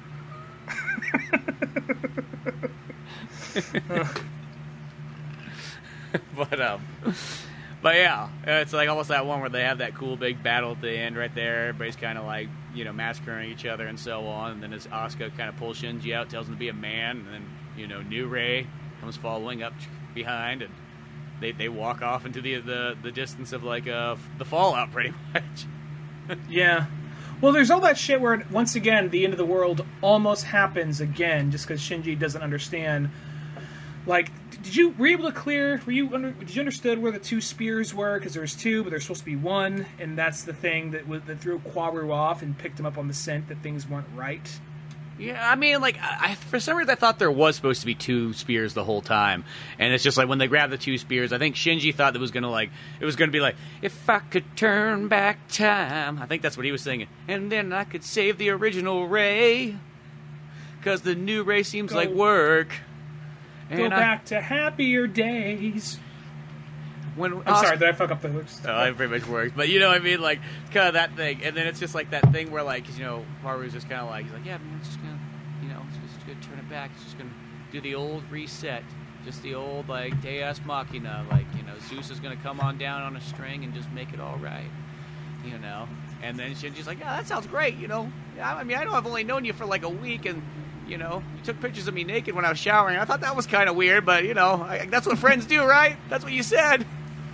But yeah, it's like almost that one where they have that cool big battle at the end right there. Everybody's kind of like, you know, massacring each other and so on. And then as Asuka kind of pulls Shinji out, tells him to be a man, and then, you know, New Rey comes following up behind, and they walk off into the distance of like the fallout pretty much. Yeah. Well, there's all that shit where once again the end of the world almost happens again just because Shinji doesn't understand. Like, did you understood where the two spears were? Because there's two, but there's supposed to be one, and that's the thing that threw Kwaru off and picked him up on the scent that things weren't right. Yeah, I mean, like, for some reason I thought there was supposed to be two spears the whole time. And it's just like when they grabbed the two spears, I think Shinji thought it was going to be like, if I could turn back time. I think that's what he was singing. And then I could save the original Rey. Because the new Rey seems like work. Go back to happier days. I'm sorry, did I fuck up the lyrics? Oh, it pretty much works. But you know what I mean? Like, kind of that thing. And then it's just like that thing where, like, you know, Haru's just kind of like, he's like, yeah, man, it's just going to, you know, it's just going to turn it back. It's just going to do the old reset. Just the old, like, Deus Machina. Like, you know, Zeus is going to come on down on a string and just make it all right. You know? And then Shinji's like, yeah, that sounds great, you know? I mean, I know I've only known you for, like, a week, and, you know, you took pictures of me naked when I was showering. I thought that was kind of weird, but, you know, that's what friends do, right? That's what you said.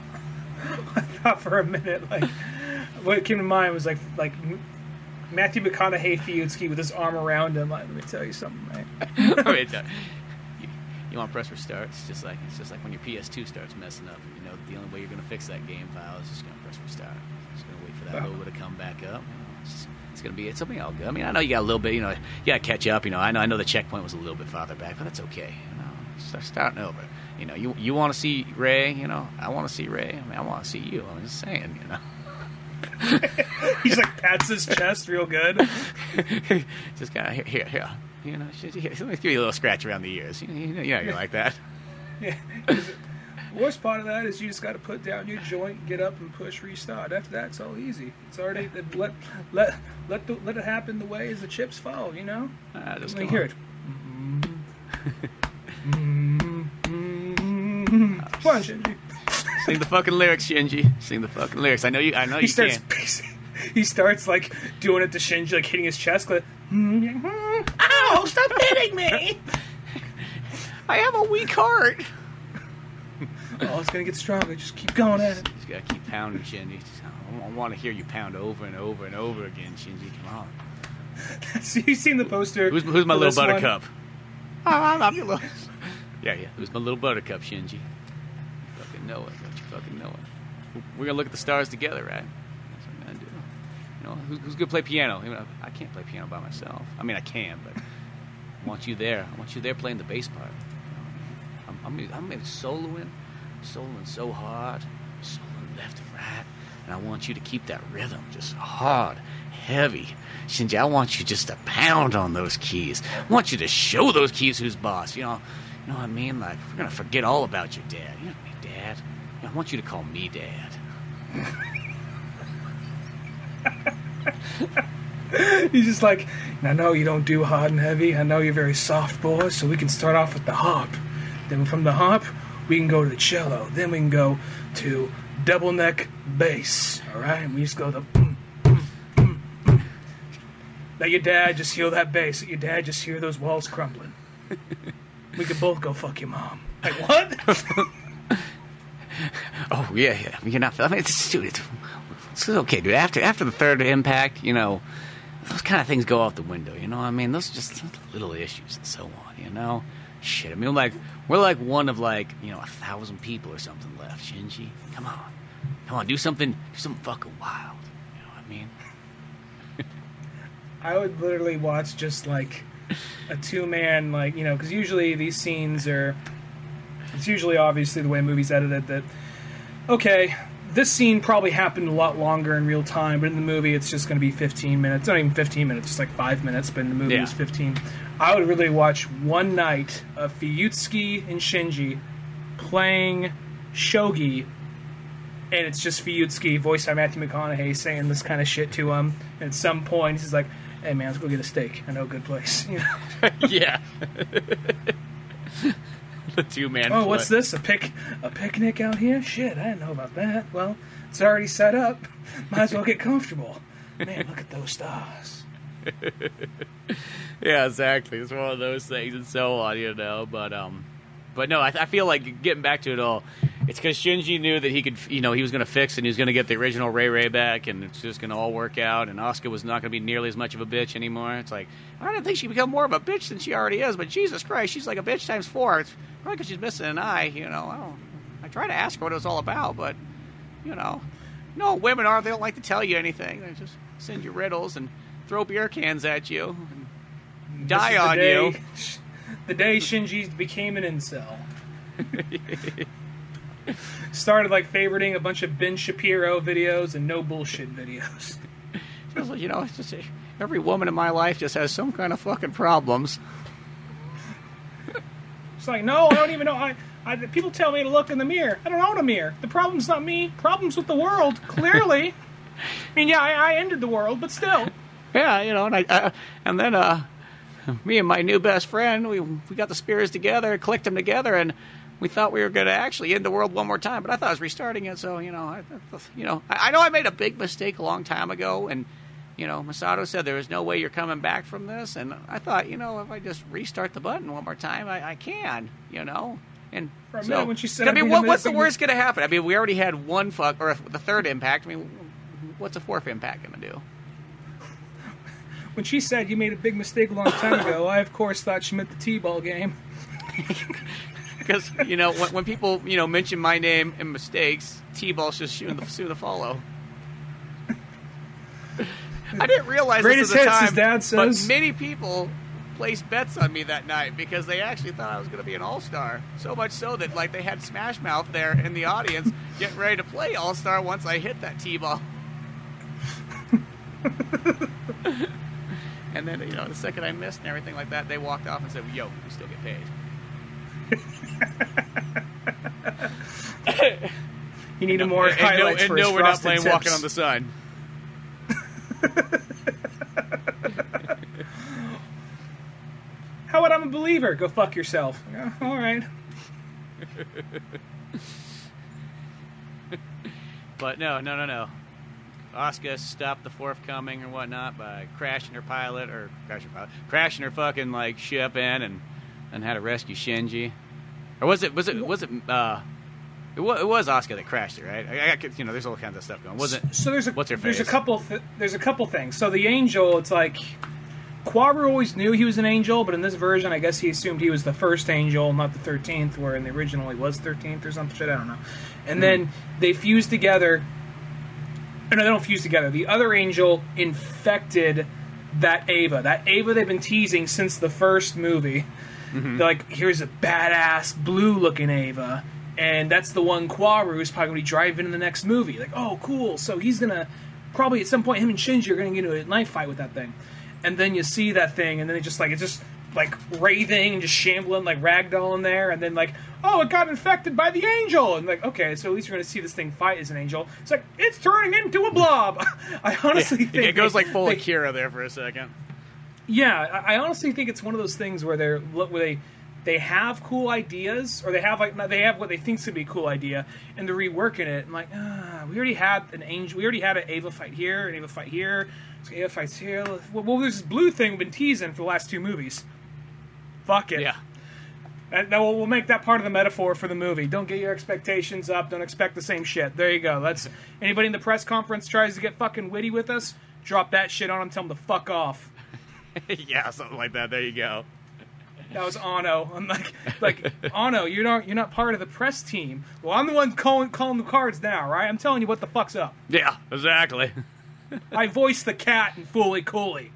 I thought for a minute, like, what came to mind was like Matthew McConaughey Fiutsky with his arm around him. Like, let me tell you something, man. You want to press restart? It's just like when your PS2 starts messing up. You know, the only way you're going to fix that game file is just going to press restart. Just going to wait for that logo to come back up. It's going to be all good. I mean, I know you got a little bit. You know, you got to catch up. You know, I know the checkpoint was a little bit farther back, but that's okay. You know, start starting over. You know, you want to see Rey, you know, I want to see Rey. I mean, I want to see you. I'm just saying, you know. He's like pats his chest real good. Just kind of here. You know, let me give you a little scratch around the ears. You know, you like that. Yeah. The worst part of that is you just got to put down your joint, get up, and push restart. After that, it's all easy. It's already let it happen the way as the chips fall. You know. Just let me hear it. Come on, Shinji. Sing the fucking lyrics, Shinji. Sing the fucking lyrics. I know you can. He starts like doing it to Shinji, like hitting his chest. Like, ow! Stop hitting me! I have a weak heart. Oh, it's gonna get stronger. Just keep going at it. Just gotta keep pounding, Shinji. I want to hear you pound over and over and over again, Shinji. Come on. So you've seen the poster? Who's my little buttercup? Oh, I'm your little. Yeah. Who's my little buttercup, Shinji? You fucking know it. Don't you fucking know it? We're gonna look at the stars together, right? That's what we're gonna do. You know, who's gonna play piano? You know, I can't play piano by myself. I mean, I can, but I want you there. I want you there playing the bass part. You know, I'm soloing so hard, soloing left and right, and I want you to keep that rhythm just hard, heavy. Shinji, I want you just to pound on those keys. I want you to show those keys who's boss. You know what I mean? Like, we're gonna forget all about your dad. You know what I mean, Dad? You know, I want you to call me Dad. He's just like, I know you don't do hard and heavy. I know you're very soft, boy. So we can start off with the harp. Then from the harp, we can go to the cello. Then we can go to double neck bass. All right, and we just go the. Let your dad just hear that bass. Let your dad just hear those walls crumbling. We could both go fuck your mom. Like, what? Oh, yeah. You're not... I mean, it's okay, dude. After the third impact, you know, those kind of things go out the window, you know what I mean? Those are just little issues and so on, you know? Shit, I mean, we're like one of, like, you know, 1,000 people or something left, Shinji. Come on, do something fucking wild. You know what I mean? I would literally watch just, like, a two-man, like, you know, because usually these scenes are... It's usually obviously the way movies edited that, okay, this scene probably happened a lot longer in real time, but in the movie it's just going to be 15 minutes. Not even 15 minutes, just like 5 minutes, but in the movie it's 15. I would really watch one night of Fuyutsuki and Shinji playing shogi, and it's just Fuyutsuki, voiced by Matthew McConaughey, saying this kind of shit to him. And at some point, he's like, "Hey man, let's go get a steak. I know a good place." You know? Yeah. The two-man. Oh, what's this? A picnic out here? Shit, I didn't know about that. Well, it's already set up. Might as well get comfortable. Man, look at those stars. Yeah, exactly. It's one of those things and so on, you know. But no, I feel like getting back to it all, it's because Shinji knew that he could, you know, he was going to fix it and he was going to get the original Ray Ray back and it's just going to all work out and Asuka was not going to be nearly as much of a bitch anymore. It's like, I don't think she can become more of a bitch than she already is, but Jesus Christ, she's like a bitch times 4. It's probably because she's missing an eye, you know. I tried to ask her what it was all about, but, you know women are, they don't like to tell you anything. They just send you riddles and throw beer cans at you and die on you. The day Shinji became an incel. Started like favoriting a bunch of Ben Shapiro videos and no bullshit videos. You know, it's just every woman in my life just has some kind of fucking problems. It's like, no, I don't even know. People tell me to look in the mirror. I don't own a mirror. The problem's not me. Problem's with the world, clearly. I mean, yeah, I ended the world, but still. Yeah, you know, and then me and my new best friend, we got the spears together, clicked them together, and we thought we were going to actually end the world one more time, but I thought I was restarting it, so, you know, I know I made a big mistake a long time ago, and, you know, Masato said there was no way you're coming back from this, and I thought, you know, if I just restart the button one more time, I can, you know, and so, when she said, I mean, what's the worst going to happen? I mean, we already had one or the third impact. I mean, what's a fourth impact going to do? When she said you made a big mistake a long time ago, I, of course, thought she meant the T-ball game. Because, you know, when people, you know, mention my name and mistakes, T-ball's just soon to follow. I didn't realize Greatest this at the hits, time, his dad says. but many people placed bets on me that night because they actually thought I was going to be an all-star. So much so that, like, they had Smash Mouth there in the audience getting ready to play all-star once I hit that T-ball. And then, you know, the second I missed and everything like that, they walked off and said, "Yo, we still get paid." You need more highlights for no, we're not playing tips. Walking on the Sun. How about I'm a believer? Go fuck yourself. Yeah, all right. But no. Asuka stopped the forthcoming or whatnot by crashing her fucking like ship in and had to rescue Shinji. Or was it Asuka that crashed it, right? You know, there's all kinds of stuff going. So what's her face? There's a couple things. So the angel, it's like Quabu always knew he was an angel, but in this version, I guess he assumed he was the first angel, not the 13th, where in the original he was 13th or some shit. I don't know. And then they fused together. No, they don't fuse together. The other angel infected that Ava. That Ava they've been teasing since the first movie. Mm-hmm. They're like, here's a badass blue-looking Ava. And that's the one Quaru is probably going to be driving in the next movie. Like, oh, cool. So he's going to... Probably at some point, him and Shinji are going to get into a knife fight with that thing. And then you see that thing, and then it's just like wraithing and just shambling, like ragdoll in there. And then like, oh, it got infected by the angel. And like, okay, so at least you're going to see this thing fight as an angel. It's like, it's turning into a blob. I honestly think... It goes like full Akira there for a second. Yeah, I honestly think it's one of those things where they have cool ideas, or they have what they think should be a cool idea, and they're reworking it. And like, we already had an angel, we already had an Ava fight here, an Ava fight here, so Ava fights here. Well, there's this blue thing we've been teasing for the last 2 movies. Fuck it. Yeah. We'll make that part of the metaphor for the movie. Don't get your expectations up. Don't expect the same shit. There you go. Anybody in the press conference tries to get fucking witty with us, drop that shit on them, tell them to fuck off. Yeah, something like that. There you go. That was Ano. I'm like Ano, you're not part of the press team. Well, I'm the one calling the cards now, right? I'm telling you what the fuck's up. Yeah, exactly. I voiced the cat in Fooly Cooley.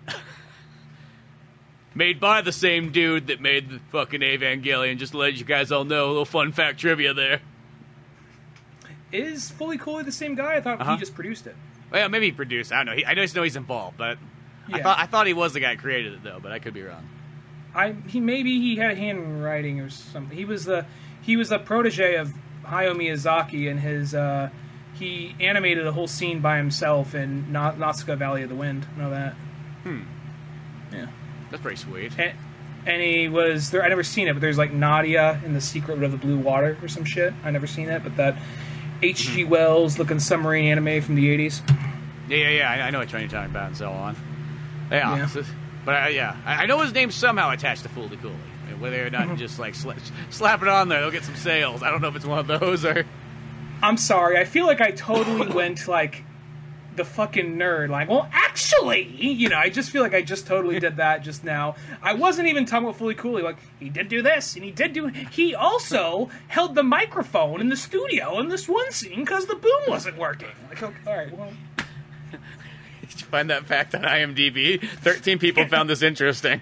Made by the same dude that made the fucking Evangelion. Just to let you guys all know, a little fun fact trivia there. is Fully Cooley the same guy? I thought he just produced it. Well, maybe he produced. I don't know. I just know he's involved, but Yeah. I thought he was the guy who created it, though. But I could be wrong. He had a hand in writing or something. He was a protege of Hayao Miyazaki, and he animated a whole scene by himself in Nausicaa Valley of the Wind. Know that? Yeah, that's pretty sweet. And he was there. I never seen it, but there's like Nadia in the Secret of the Blue Water or some shit. I never seen it, but that H.G. Wells looking submarine anime from the 80s. Yeah. I know what you're talking about and so on. Yeah. But I know his name's somehow attached to Fully Cooley. Whether or not just like slap it on there, they'll get some sales. I don't know if it's one of those or. I'm sorry. I feel like I totally went like the fucking nerd. Like, well, actually, I just feel like I just totally did that just now. I wasn't even talking about Fully Cooley. Like, he did do this, and he also held the microphone in the studio in this one scene because the boom wasn't working. Like, okay, all right, well. Did you find that fact on IMDb? 13 people found this interesting.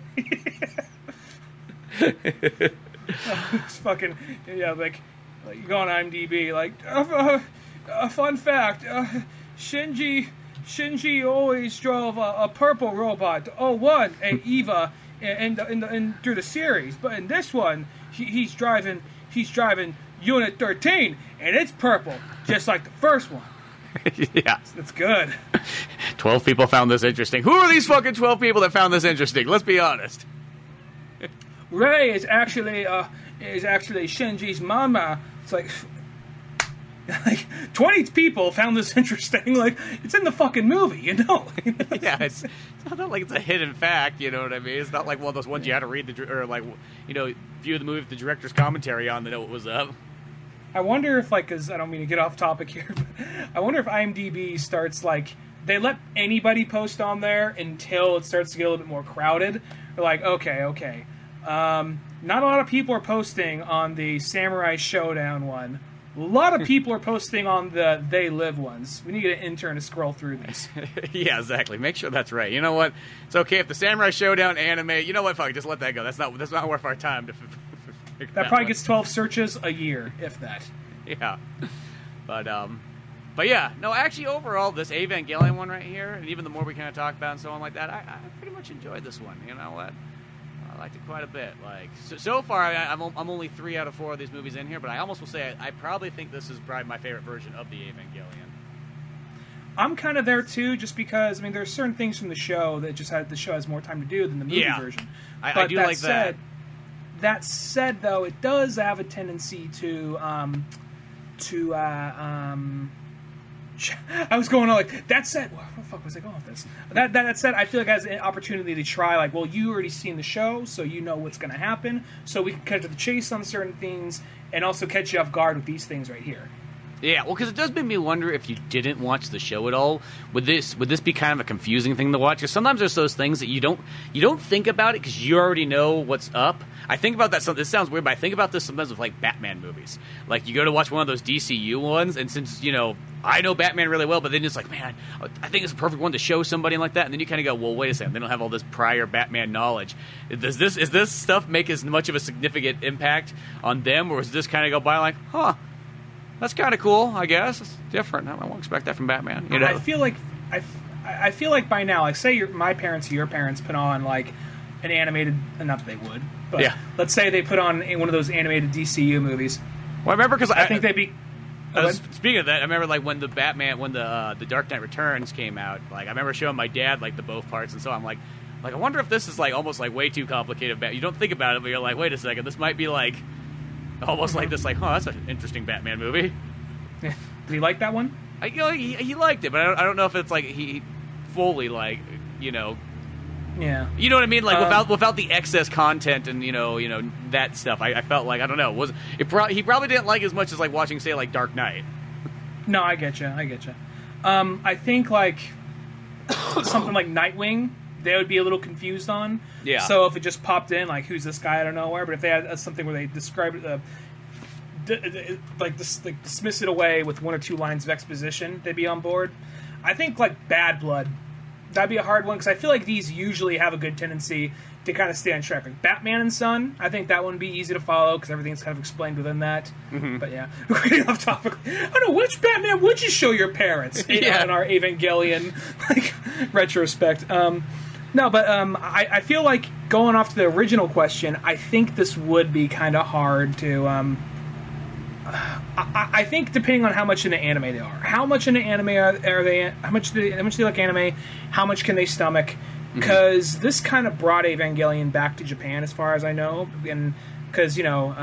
It's fucking, like you go on IMDb, like, a fun fact, Shinji always drove a purple robot, Eva, and through the series, but in this one, he's driving Unit 13, and it's purple, just like the first one. Yeah. It's good. 12 people found this interesting. Who are these fucking 12 people that found this interesting? Let's be honest. Rei is actually Shinji's mama. It's like 20 people found this interesting. Like, it's in the fucking movie, Yeah, it's not like it's a hidden fact, you know what I mean? It's not like one of those ones you had to read view the movie with the director's commentary on to know what was up. I wonder if, because I don't mean to get off topic here, but I wonder if IMDb starts, they let anybody post on there until it starts to get a little bit more crowded. They're like, okay. Not a lot of people are posting on the Samurai Showdown one. A lot of people are posting on the They Live ones. We need an intern to scroll through these. Yeah, exactly. Make sure that's right. You know what? It's okay if the Samurai Showdown anime, you know what? Fuck, just let that go. That's not worth our time to that probably gets 12 searches a year, if that. Yeah. But yeah, no, actually, overall, this Evangelion one right here, and even the more we kind of talk about and so on like that, I pretty much enjoyed this one. You know what? I liked it quite a bit. So far, I'm only 3 out of 4 of these movies in here, but I almost will say I probably think this is probably my favorite version of the Evangelion. I'm kind of there too, just because there's certain things from the show that the show has more time to do than the movie version. I do like that. That said, though, it does have a tendency to I was going on like, that said, where the fuck was I going with this? That said, I feel like it has an opportunity to try, you already seen the show, so you know what's going to happen, so we can cut to the chase on certain things, and also catch you off guard with these things right here. Yeah, well, because it does make me wonder if you didn't watch the show at all, would this be kind of a confusing thing to watch? Because sometimes there's those things that you don't think about it because you already know what's up. I think about that. This sounds weird, but I think about this sometimes with Batman movies. Like you go to watch one of those DCU ones, and since I know Batman really well, but then it's like, man, I think it's a perfect one to show somebody like that, and then you kind of go, well, wait a second, they don't have all this prior Batman knowledge. Is this stuff make as much of a significant impact on them, or does this kind of go by like, huh? That's kind of cool, I guess. It's different. I won't expect that from Batman. I feel like by now, say my parents or your parents put on an animated, not that they would, but let's say they put on one of those animated DCU movies. Well, I remember because I think they'd be. Speaking of that, I remember when the Dark Knight Returns came out. I remember showing my dad the both parts, and so I'm like, I wonder if this is almost way too complicated. You don't think about it, but you're like, wait a second, this might be almost like this, that's an interesting Batman movie. Yeah. Did he like that one? He liked it, but I don't know if it's he fully Yeah. You know what I mean? Without the excess content and that stuff, I felt I don't know. He probably didn't like as much as watching say Dark Knight. No, I get you. I think something like Nightwing, they would be a little confused on. Yeah. So if it just popped in, who's this guy out of nowhere? But if they had something where they describe it, dismiss it away with 1 or 2 lines of exposition, they'd be on board. I think Bad Blood that'd be a hard one because I feel like these usually have a good tendency to kind of stay on track. Like Batman and Son, I think that one would be easy to follow because everything's kind of explained within that. Mm-hmm. But yeah, we're getting off topic. I don't know, which Batman would you show your parents in our Evangelion retrospect? I feel like going off to the original question, I think this would be kind of hard to... I think depending on how much into anime they are, how much into anime are they? How much do they like anime? How much can they stomach? Because this kind of brought Evangelion back to Japan, as far as I know, and because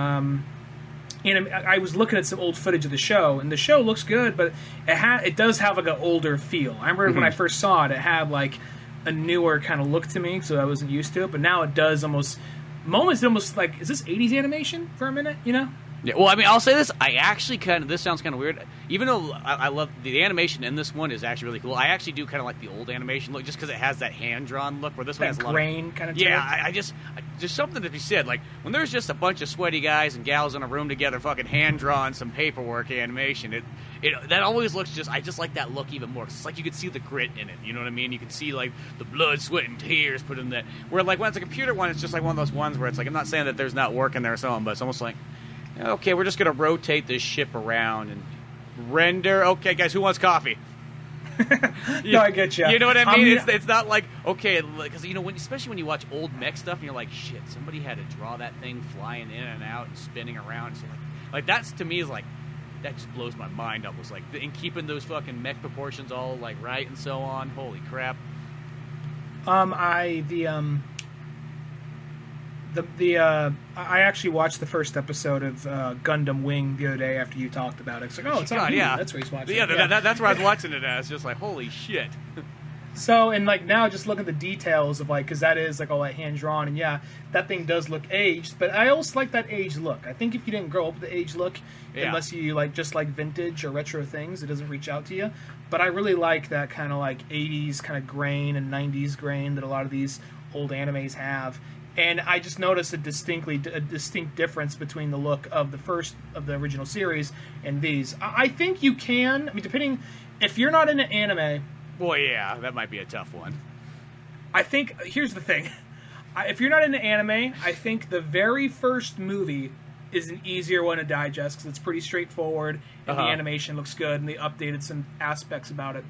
I was looking at some old footage of the show, and the show looks good, but it does have like an older feel. I remember when I first saw it, it had like a newer kind of look to me, so I wasn't used to it. But now it does almost like, is this 80s animation for a minute? You know. Yeah, well, I mean, I'll say this. I actually this sounds kind of weird. Even though I love the animation in this one is actually really cool, I actually do kind of like the old animation look just because it has that hand-drawn look where this one has a lot of... grain kind of... Yeah, I just something to be said. Like, when there's just a bunch of sweaty guys and gals in a room together fucking hand-drawn some paperwork animation, that always looks I just like that look even more. Cause it's like you can see the grit in it, you know what I mean? You can see, like, the blood, sweat, and tears put in that. Where, like, when it's a computer one, it's just like one of those ones where it's like, I'm not saying that there's not work in there or so on, but it's almost like... Okay, we're just going to rotate this ship around and render. Okay, guys, who wants coffee? No, I get you. You know what I mean? It's not like, okay, because, especially when you watch old mech stuff and you're like, shit, somebody had to draw that thing flying in and out and spinning around. So, like that's, to me, is like, that just blows my mind almost. Like, in keeping those fucking mech proportions all, like, right and so on. Holy crap. I actually watched the first episode of Gundam Wing the other day after you talked about it. It's like, it's on Hulu. Yeah. That's where he's watching. Yeah, that's where I was watching it as. Just like, holy shit. So, and like now, just look at the details of like, because that is like all that hand drawn, and yeah, that thing does look aged. But I always like that aged look. I think if you didn't grow up with the aged look, unless you just like vintage or retro things, it doesn't reach out to you. But I really like that kind of like 80s kind of grain and 90s grain that a lot of these old animes have. And I just noticed a distinct difference between the look of the original series and these. I think you can. I mean, depending if you're not into anime. Boy, yeah, that might be a tough one. I think here's the thing: if you're not into anime, I think the very first movie is an easier one to digest because it's pretty straightforward and the animation looks good and they updated some aspects about it.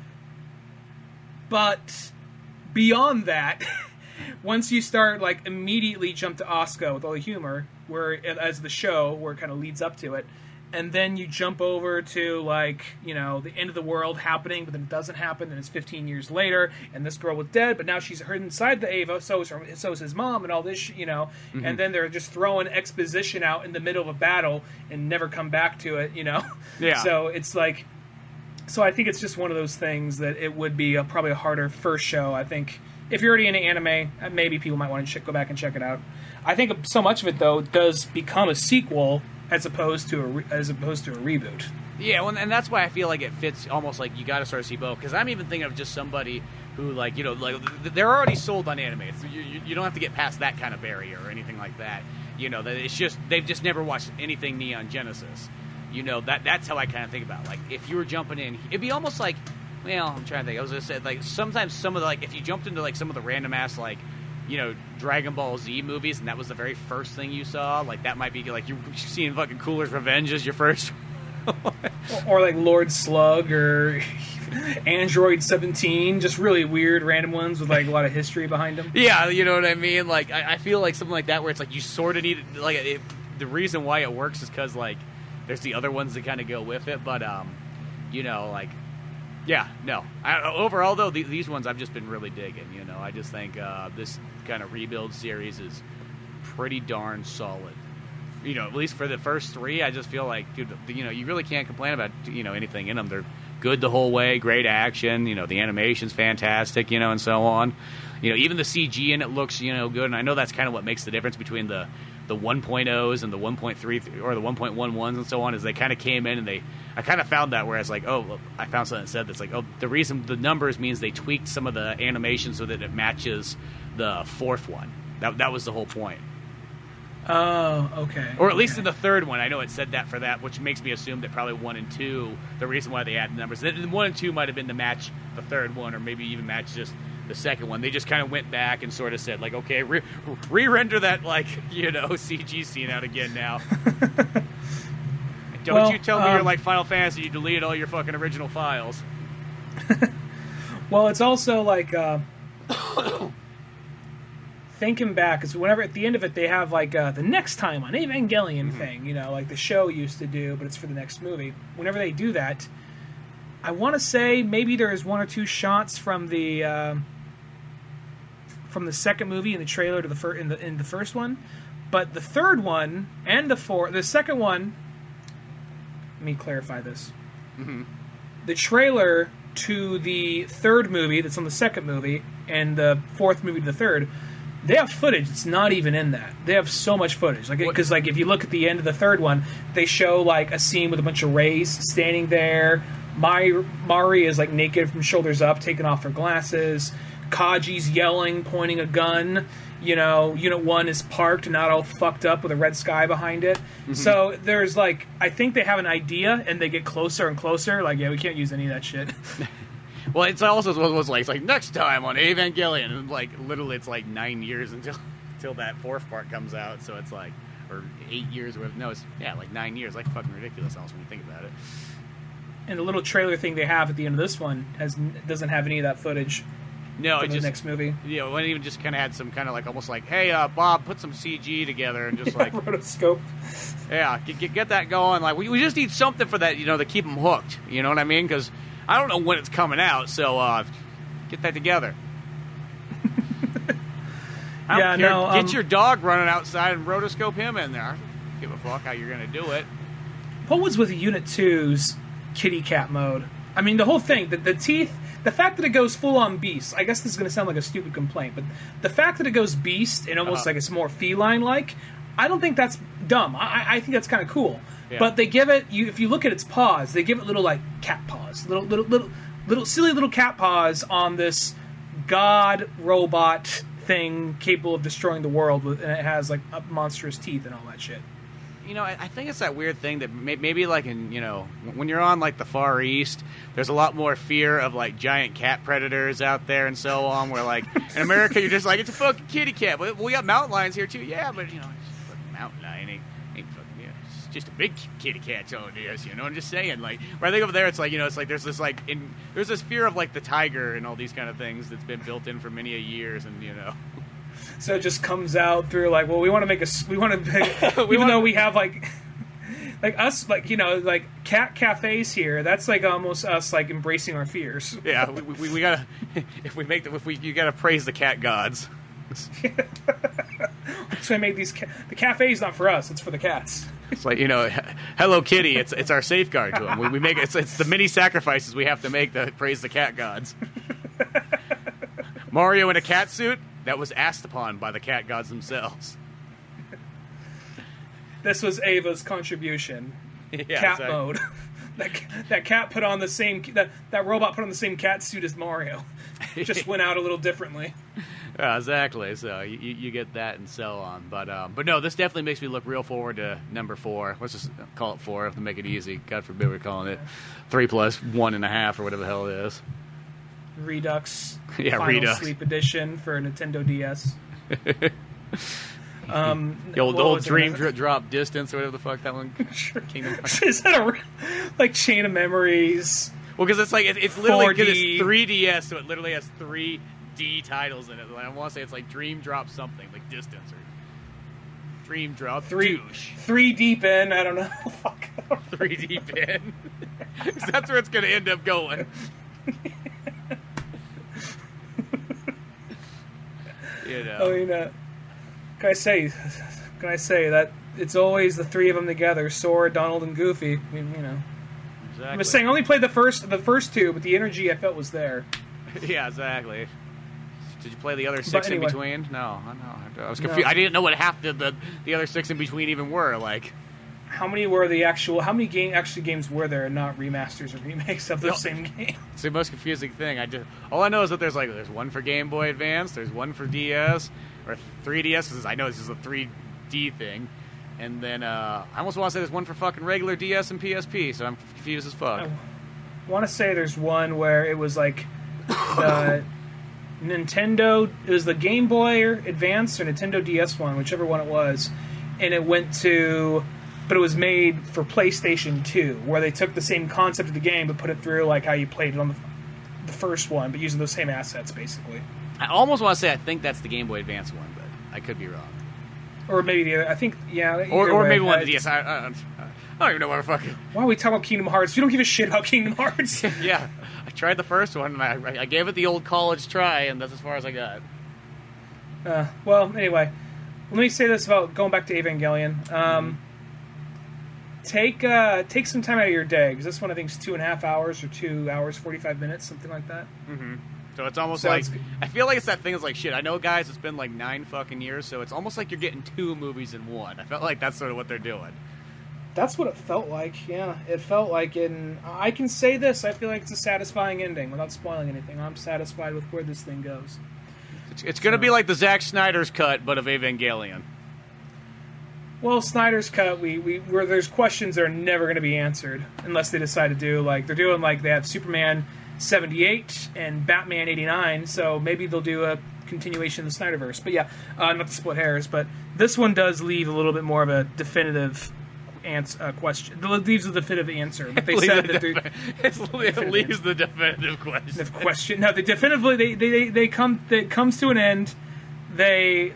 But beyond that. Once you start, like, immediately jump to Asuka with all the humor, as the show, where it kind of leads up to it, and then you jump over to, like, the end of the world happening, but then it doesn't happen, and it's 15 years later, and this girl was dead, but now she's inside the Eva, so is his mom, and all this, and then they're just throwing exposition out in the middle of a battle and never come back to it, Yeah. So it's like... So I think it's just one of those things that it would be probably a harder first show, I think... If you're already into anime, maybe people might want to go back and check it out. I think so much of it, though, does become a sequel as opposed to a reboot. Yeah, well, and that's why I feel like it fits almost like you got to sort of see both. Because I'm even thinking of just somebody who, like, they're already sold on anime. So you don't have to get past that kind of barrier or anything like that. That it's just they've just never watched anything Neon Genesis. That's how I kind of think about it. Like, if you were jumping in, it'd be almost like. Well, I'm trying to think. I was going to say, like, sometimes some of the, like, if you jumped into, like, some of the random-ass, like, Dragon Ball Z movies, and that was the very first thing you saw, like, that might be, like, you're seeing fucking Cooler's Revenge as your first or, like, Lord Slug or Android 17, just really weird random ones with, like, a lot of history behind them. Yeah, you know what I mean? Like, I feel like something like that where it's, like, you sort of need, like, the reason why it works is because, like, there's the other ones that kind of go with it, but, like... Yeah, no. Overall, though, these ones I've just been really digging. I just think this kind of rebuild series is pretty darn solid. At least for the first three, I just feel like, dude, you really can't complain about anything in them. They're good the whole way, great action. The animation's fantastic, and so on. Even the CG in it looks, good. And I know that's kind of what makes the difference between the 1.0s and the 1.3 or the 1.11s and so on, is they kind of came in and I kind of found that, whereas, like, I found something that said that's like, the reason the numbers means they tweaked some of the animation so that it matches the fourth one. That was the whole point. Oh, okay. Or at least in the third one. I know it said that for that, which makes me assume that probably 1 and 2, the reason why they added numbers. 1 and 2 might have been to match the third one, or maybe even match just the second one. They just kind of went back and sort of said, like, okay, re-render that, like, CG scene out again now. Don't you tell me you're like Final Fantasy, you deleted all your fucking original files. Well, it's also like... thinking back, because whenever at the end of it they have like the next time on Evangelion thing, like the show used to do, but it's for the next movie. Whenever they do that, I want to say maybe there's 1 or 2 shots from the second movie in the trailer to in the first one, but the third one and the second one. Let me clarify this. Mm-hmm. The trailer to the third movie that's on the second movie and the fourth movie to the third. They have footage that's not even in that. They have so much footage. Because if you look at the end of the third one, they show like a scene with a bunch of Rays standing there. Mari is like naked from shoulders up, taking off her glasses. Kaji's yelling, pointing a gun. Unit 1 is parked, not all fucked up with a red sky behind it. Mm-hmm. So there's like, I think they have an idea and they get closer and closer. Like, yeah, we can't use any of that shit. Well, it's also was like, it's like next time on Evangelion, and like literally it's like 9 years until that fourth part comes out. So it's like, or 8 years, or no, it's like 9 years. Like fucking ridiculous, almost when you think about it. And the little trailer thing they have at the end of this one doesn't have any of that footage. No, it just the next movie. Yeah, when it even just kind of had some kind of like almost like, hey, Bob, put some CG together and just like rotoscope. Yeah, get that going. Like we just need something for that, to keep them hooked. You know what I mean? Because I don't know when it's coming out, so get that together. I don't care. Get your dog running outside and rotoscope him in there. I don't give a fuck how you're going to do it. What was with Unit 2's kitty cat mode? I mean, the whole thing, the teeth, the fact that it goes full-on beast, I guess this is going to sound like a stupid complaint, but the fact that it goes beast and almost like it's more feline-like, I don't think that's dumb. I think that's kind of cool. Yeah. But they give it, if you look at its paws, they give it little like cat paws, little silly little cat paws on this god robot thing capable of destroying the world, and it has like monstrous teeth and all that shit. I think it's that weird thing that maybe like in when you're on like the Far East, there's a lot more fear of like giant cat predators out there and so on. Where like in America, you're just like, it's a fucking kitty cat, but we got mountain lions here too. Yeah, but it's a fucking mountain lion. Ain't fucking, it's just a big kitty cat. So it is, I'm just saying. Like, where I think over there, it's like it's like there's this like there's this fear of like the tiger and all these kind of things that's been built in for many a years, and So it just comes out through like, well, we want to make even though we have like us, like like cat cafes here. That's like almost us like embracing our fears. Yeah, we gotta you gotta praise the cat gods. So I made these. The cafe's not for us; it's for the cats. It's like Hello Kitty. It's our safeguard to them. We make it's the many sacrifices we have to make to praise the cat gods. Mario in a cat suit. That was asked upon by the cat gods themselves. This was Ava's contribution. Yeah, cat mode. That cat put on the same that robot put on the same cat suit as Mario. Just went out a little differently. Yeah, exactly. So you get that and so on. But no, this definitely makes me look real forward to number 4. Let's just call it 4 to make it easy. God forbid we're calling it 3 plus 1.5 or whatever the hell it is. Redux. Yeah, Final Redux. Sleep Edition for Nintendo DS. The old Dream Drop Distance or whatever the fuck that one. Kingdom Hearts. Is that like Chain of Memories? Well, because it's like it's literally because it's 3DS, so it literally has 3D titles in it. I want to say it's like Dream Drop something, like Distance or Dream Drop Douche. 3 deep in, I don't know. Fuck. 3 deep in. That's where it's going to end up going. I mean, can I say that it's always the 3 of them together: Sora, Donald, and Goofy. I mean, Exactly. I was saying I only played the first 2, but the energy I felt was there. Yeah, exactly. Did you play the other 6 in between? No, I was confused. No. I didn't know what half the other 6 in between even were. Like, how many games were there, and not remasters or remakes of the same game? It's the most confusing thing. All I know is that there's one for Game Boy Advance, there's one for DS or 3DS. Because I know this is a 3 D thing. And then I almost want to say there's one for fucking regular DS and PSP, so I'm confused as fuck. I want to say there's one where it was like the Nintendo, it was the Game Boy Advance or Nintendo DS one, whichever one it was, and it went to, but it was made for PlayStation 2, where they took the same concept of the game but put it through like how you played it on the first one, but using those same assets, basically. I almost want to say I think that's the Game Boy Advance one, but I could be wrong. Or maybe the other, I think, yeah. Or maybe one of the DS. I don't even know what fucking. Why are we talking about Kingdom Hearts? We don't give a shit about Kingdom Hearts. Yeah, I tried the first one, and I gave it the old college try, and that's as far as I got. Well, anyway, let me say this about going back to Evangelion. Take some time out of your day, because this one I think is 2.5 hours or 2 hours 45 minutes, something like that. Mm-hmm. So it's almost like, I feel like it's that thing. It's like, shit, I know, guys, it's been like 9 fucking years, so it's almost like you're getting 2 movies in one. I felt like that's sort of what they're doing. That's what it felt like, yeah. It felt like I can say this, I feel like it's a satisfying ending without spoiling anything. I'm satisfied with where this thing goes. It's going to be like the Zack Snyder's cut, but of Evangelion. Well, Snyder's cut, where there's questions that are never going to be answered unless they decide to do, like, they're doing, like, they have Superman 78 and Batman 89, so maybe they'll do a continuation of the Snyderverse. But yeah, not to split hairs, but this one does leave a little bit more of a definitive question. It leaves a definitive answer, but they said that it leaves the definitive question. No, they definitively they comes to an end. They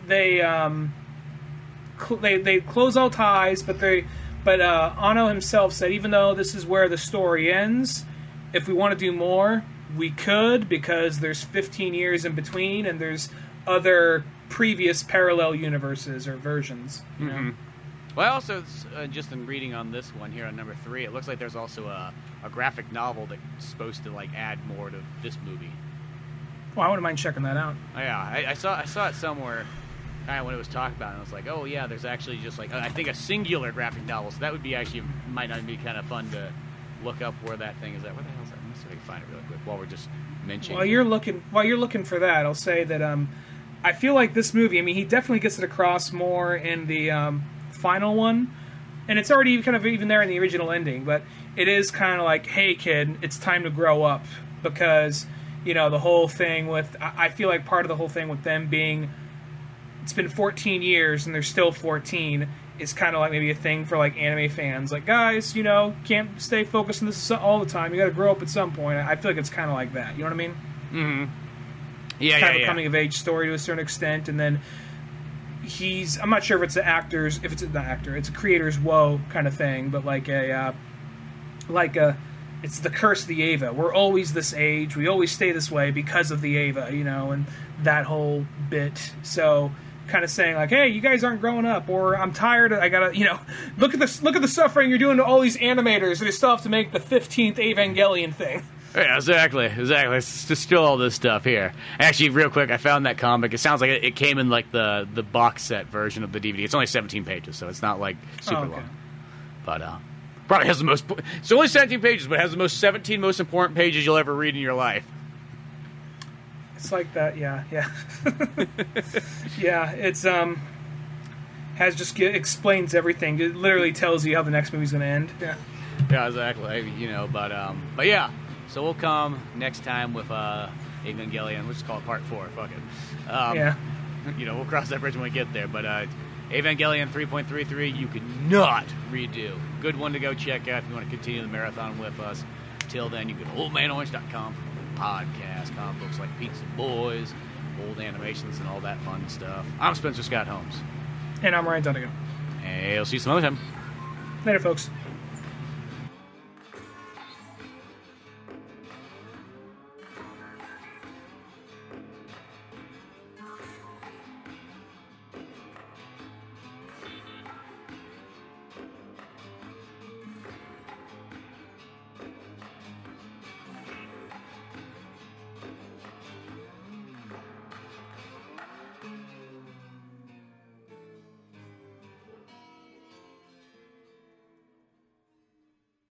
close all ties, but Anno himself said, even though this is where the story ends, if we want to do more, we could, because there's 15 years in between, and there's other previous parallel universes or versions. You know? Well, also, just in reading on this one here on number 3, it looks like there's also a graphic novel that's supposed to like add more to this movie. Well, I wouldn't mind checking that out. Oh, yeah, I saw it somewhere. Kind of when it was talked about, and I was like, oh yeah, there's actually just like I think a singular graphic novel, so that would be actually might not be kind of fun to look up where that thing is at. Where the hell is that? Let's see if I can find it really quick while we're just mentioning. While you're looking for that, I'll say that I feel like this movie. I mean, he definitely gets it across more in the final one, and it's already kind of even there in the original ending. But it is kind of like, hey kid, it's time to grow up, because the whole thing with I feel like part of the whole thing with them being. It's been 14 years and they're still 14 is kind of like maybe a thing for like anime fans. Like, guys, can't stay focused on this all the time. You got to grow up at some point. I feel like it's kind of like that. You know what I mean? Mm-hmm. Yeah, it's kind of a coming of age story to a certain extent, and then I'm not sure if it's the actors, if it's not actor, it's a creator's woe kind of thing, but it's the curse of the Eva. We're always this age. We always stay this way because of the Eva, and that whole bit. So. Kind of saying like, hey, you guys aren't growing up, or I'm tired. I gotta, look at the suffering you're doing to all these animators, and they still have to make the 15th Evangelion thing. Yeah, exactly. It's just still all this stuff here. Actually, real quick, I found that comic. It sounds like it came in like the box set version of the DVD. It's only 17 pages, so it's not like super long. But probably has the most. It's only 17 pages, but it has the 17 most important pages you'll ever read in your life. It's like that, yeah. Yeah, it's explains everything. It literally tells you how the next movie's going to end. Yeah, exactly. But yeah. So we'll come next time with Evangelion. We'll just call it Part 4. Fuck it. Yeah. We'll cross that bridge when we get there. But Evangelion 3.33, you could not redo. Good one to go check out if you want to continue the marathon with us. Till then, you can go to oldmanorange.com. Podcast, comic books like Pizza Boys, old animations, and all that fun stuff. I'm Spencer Scott Holmes. And I'm Ryan Dunnigan. Hey, I'll see you some other time. Later, folks.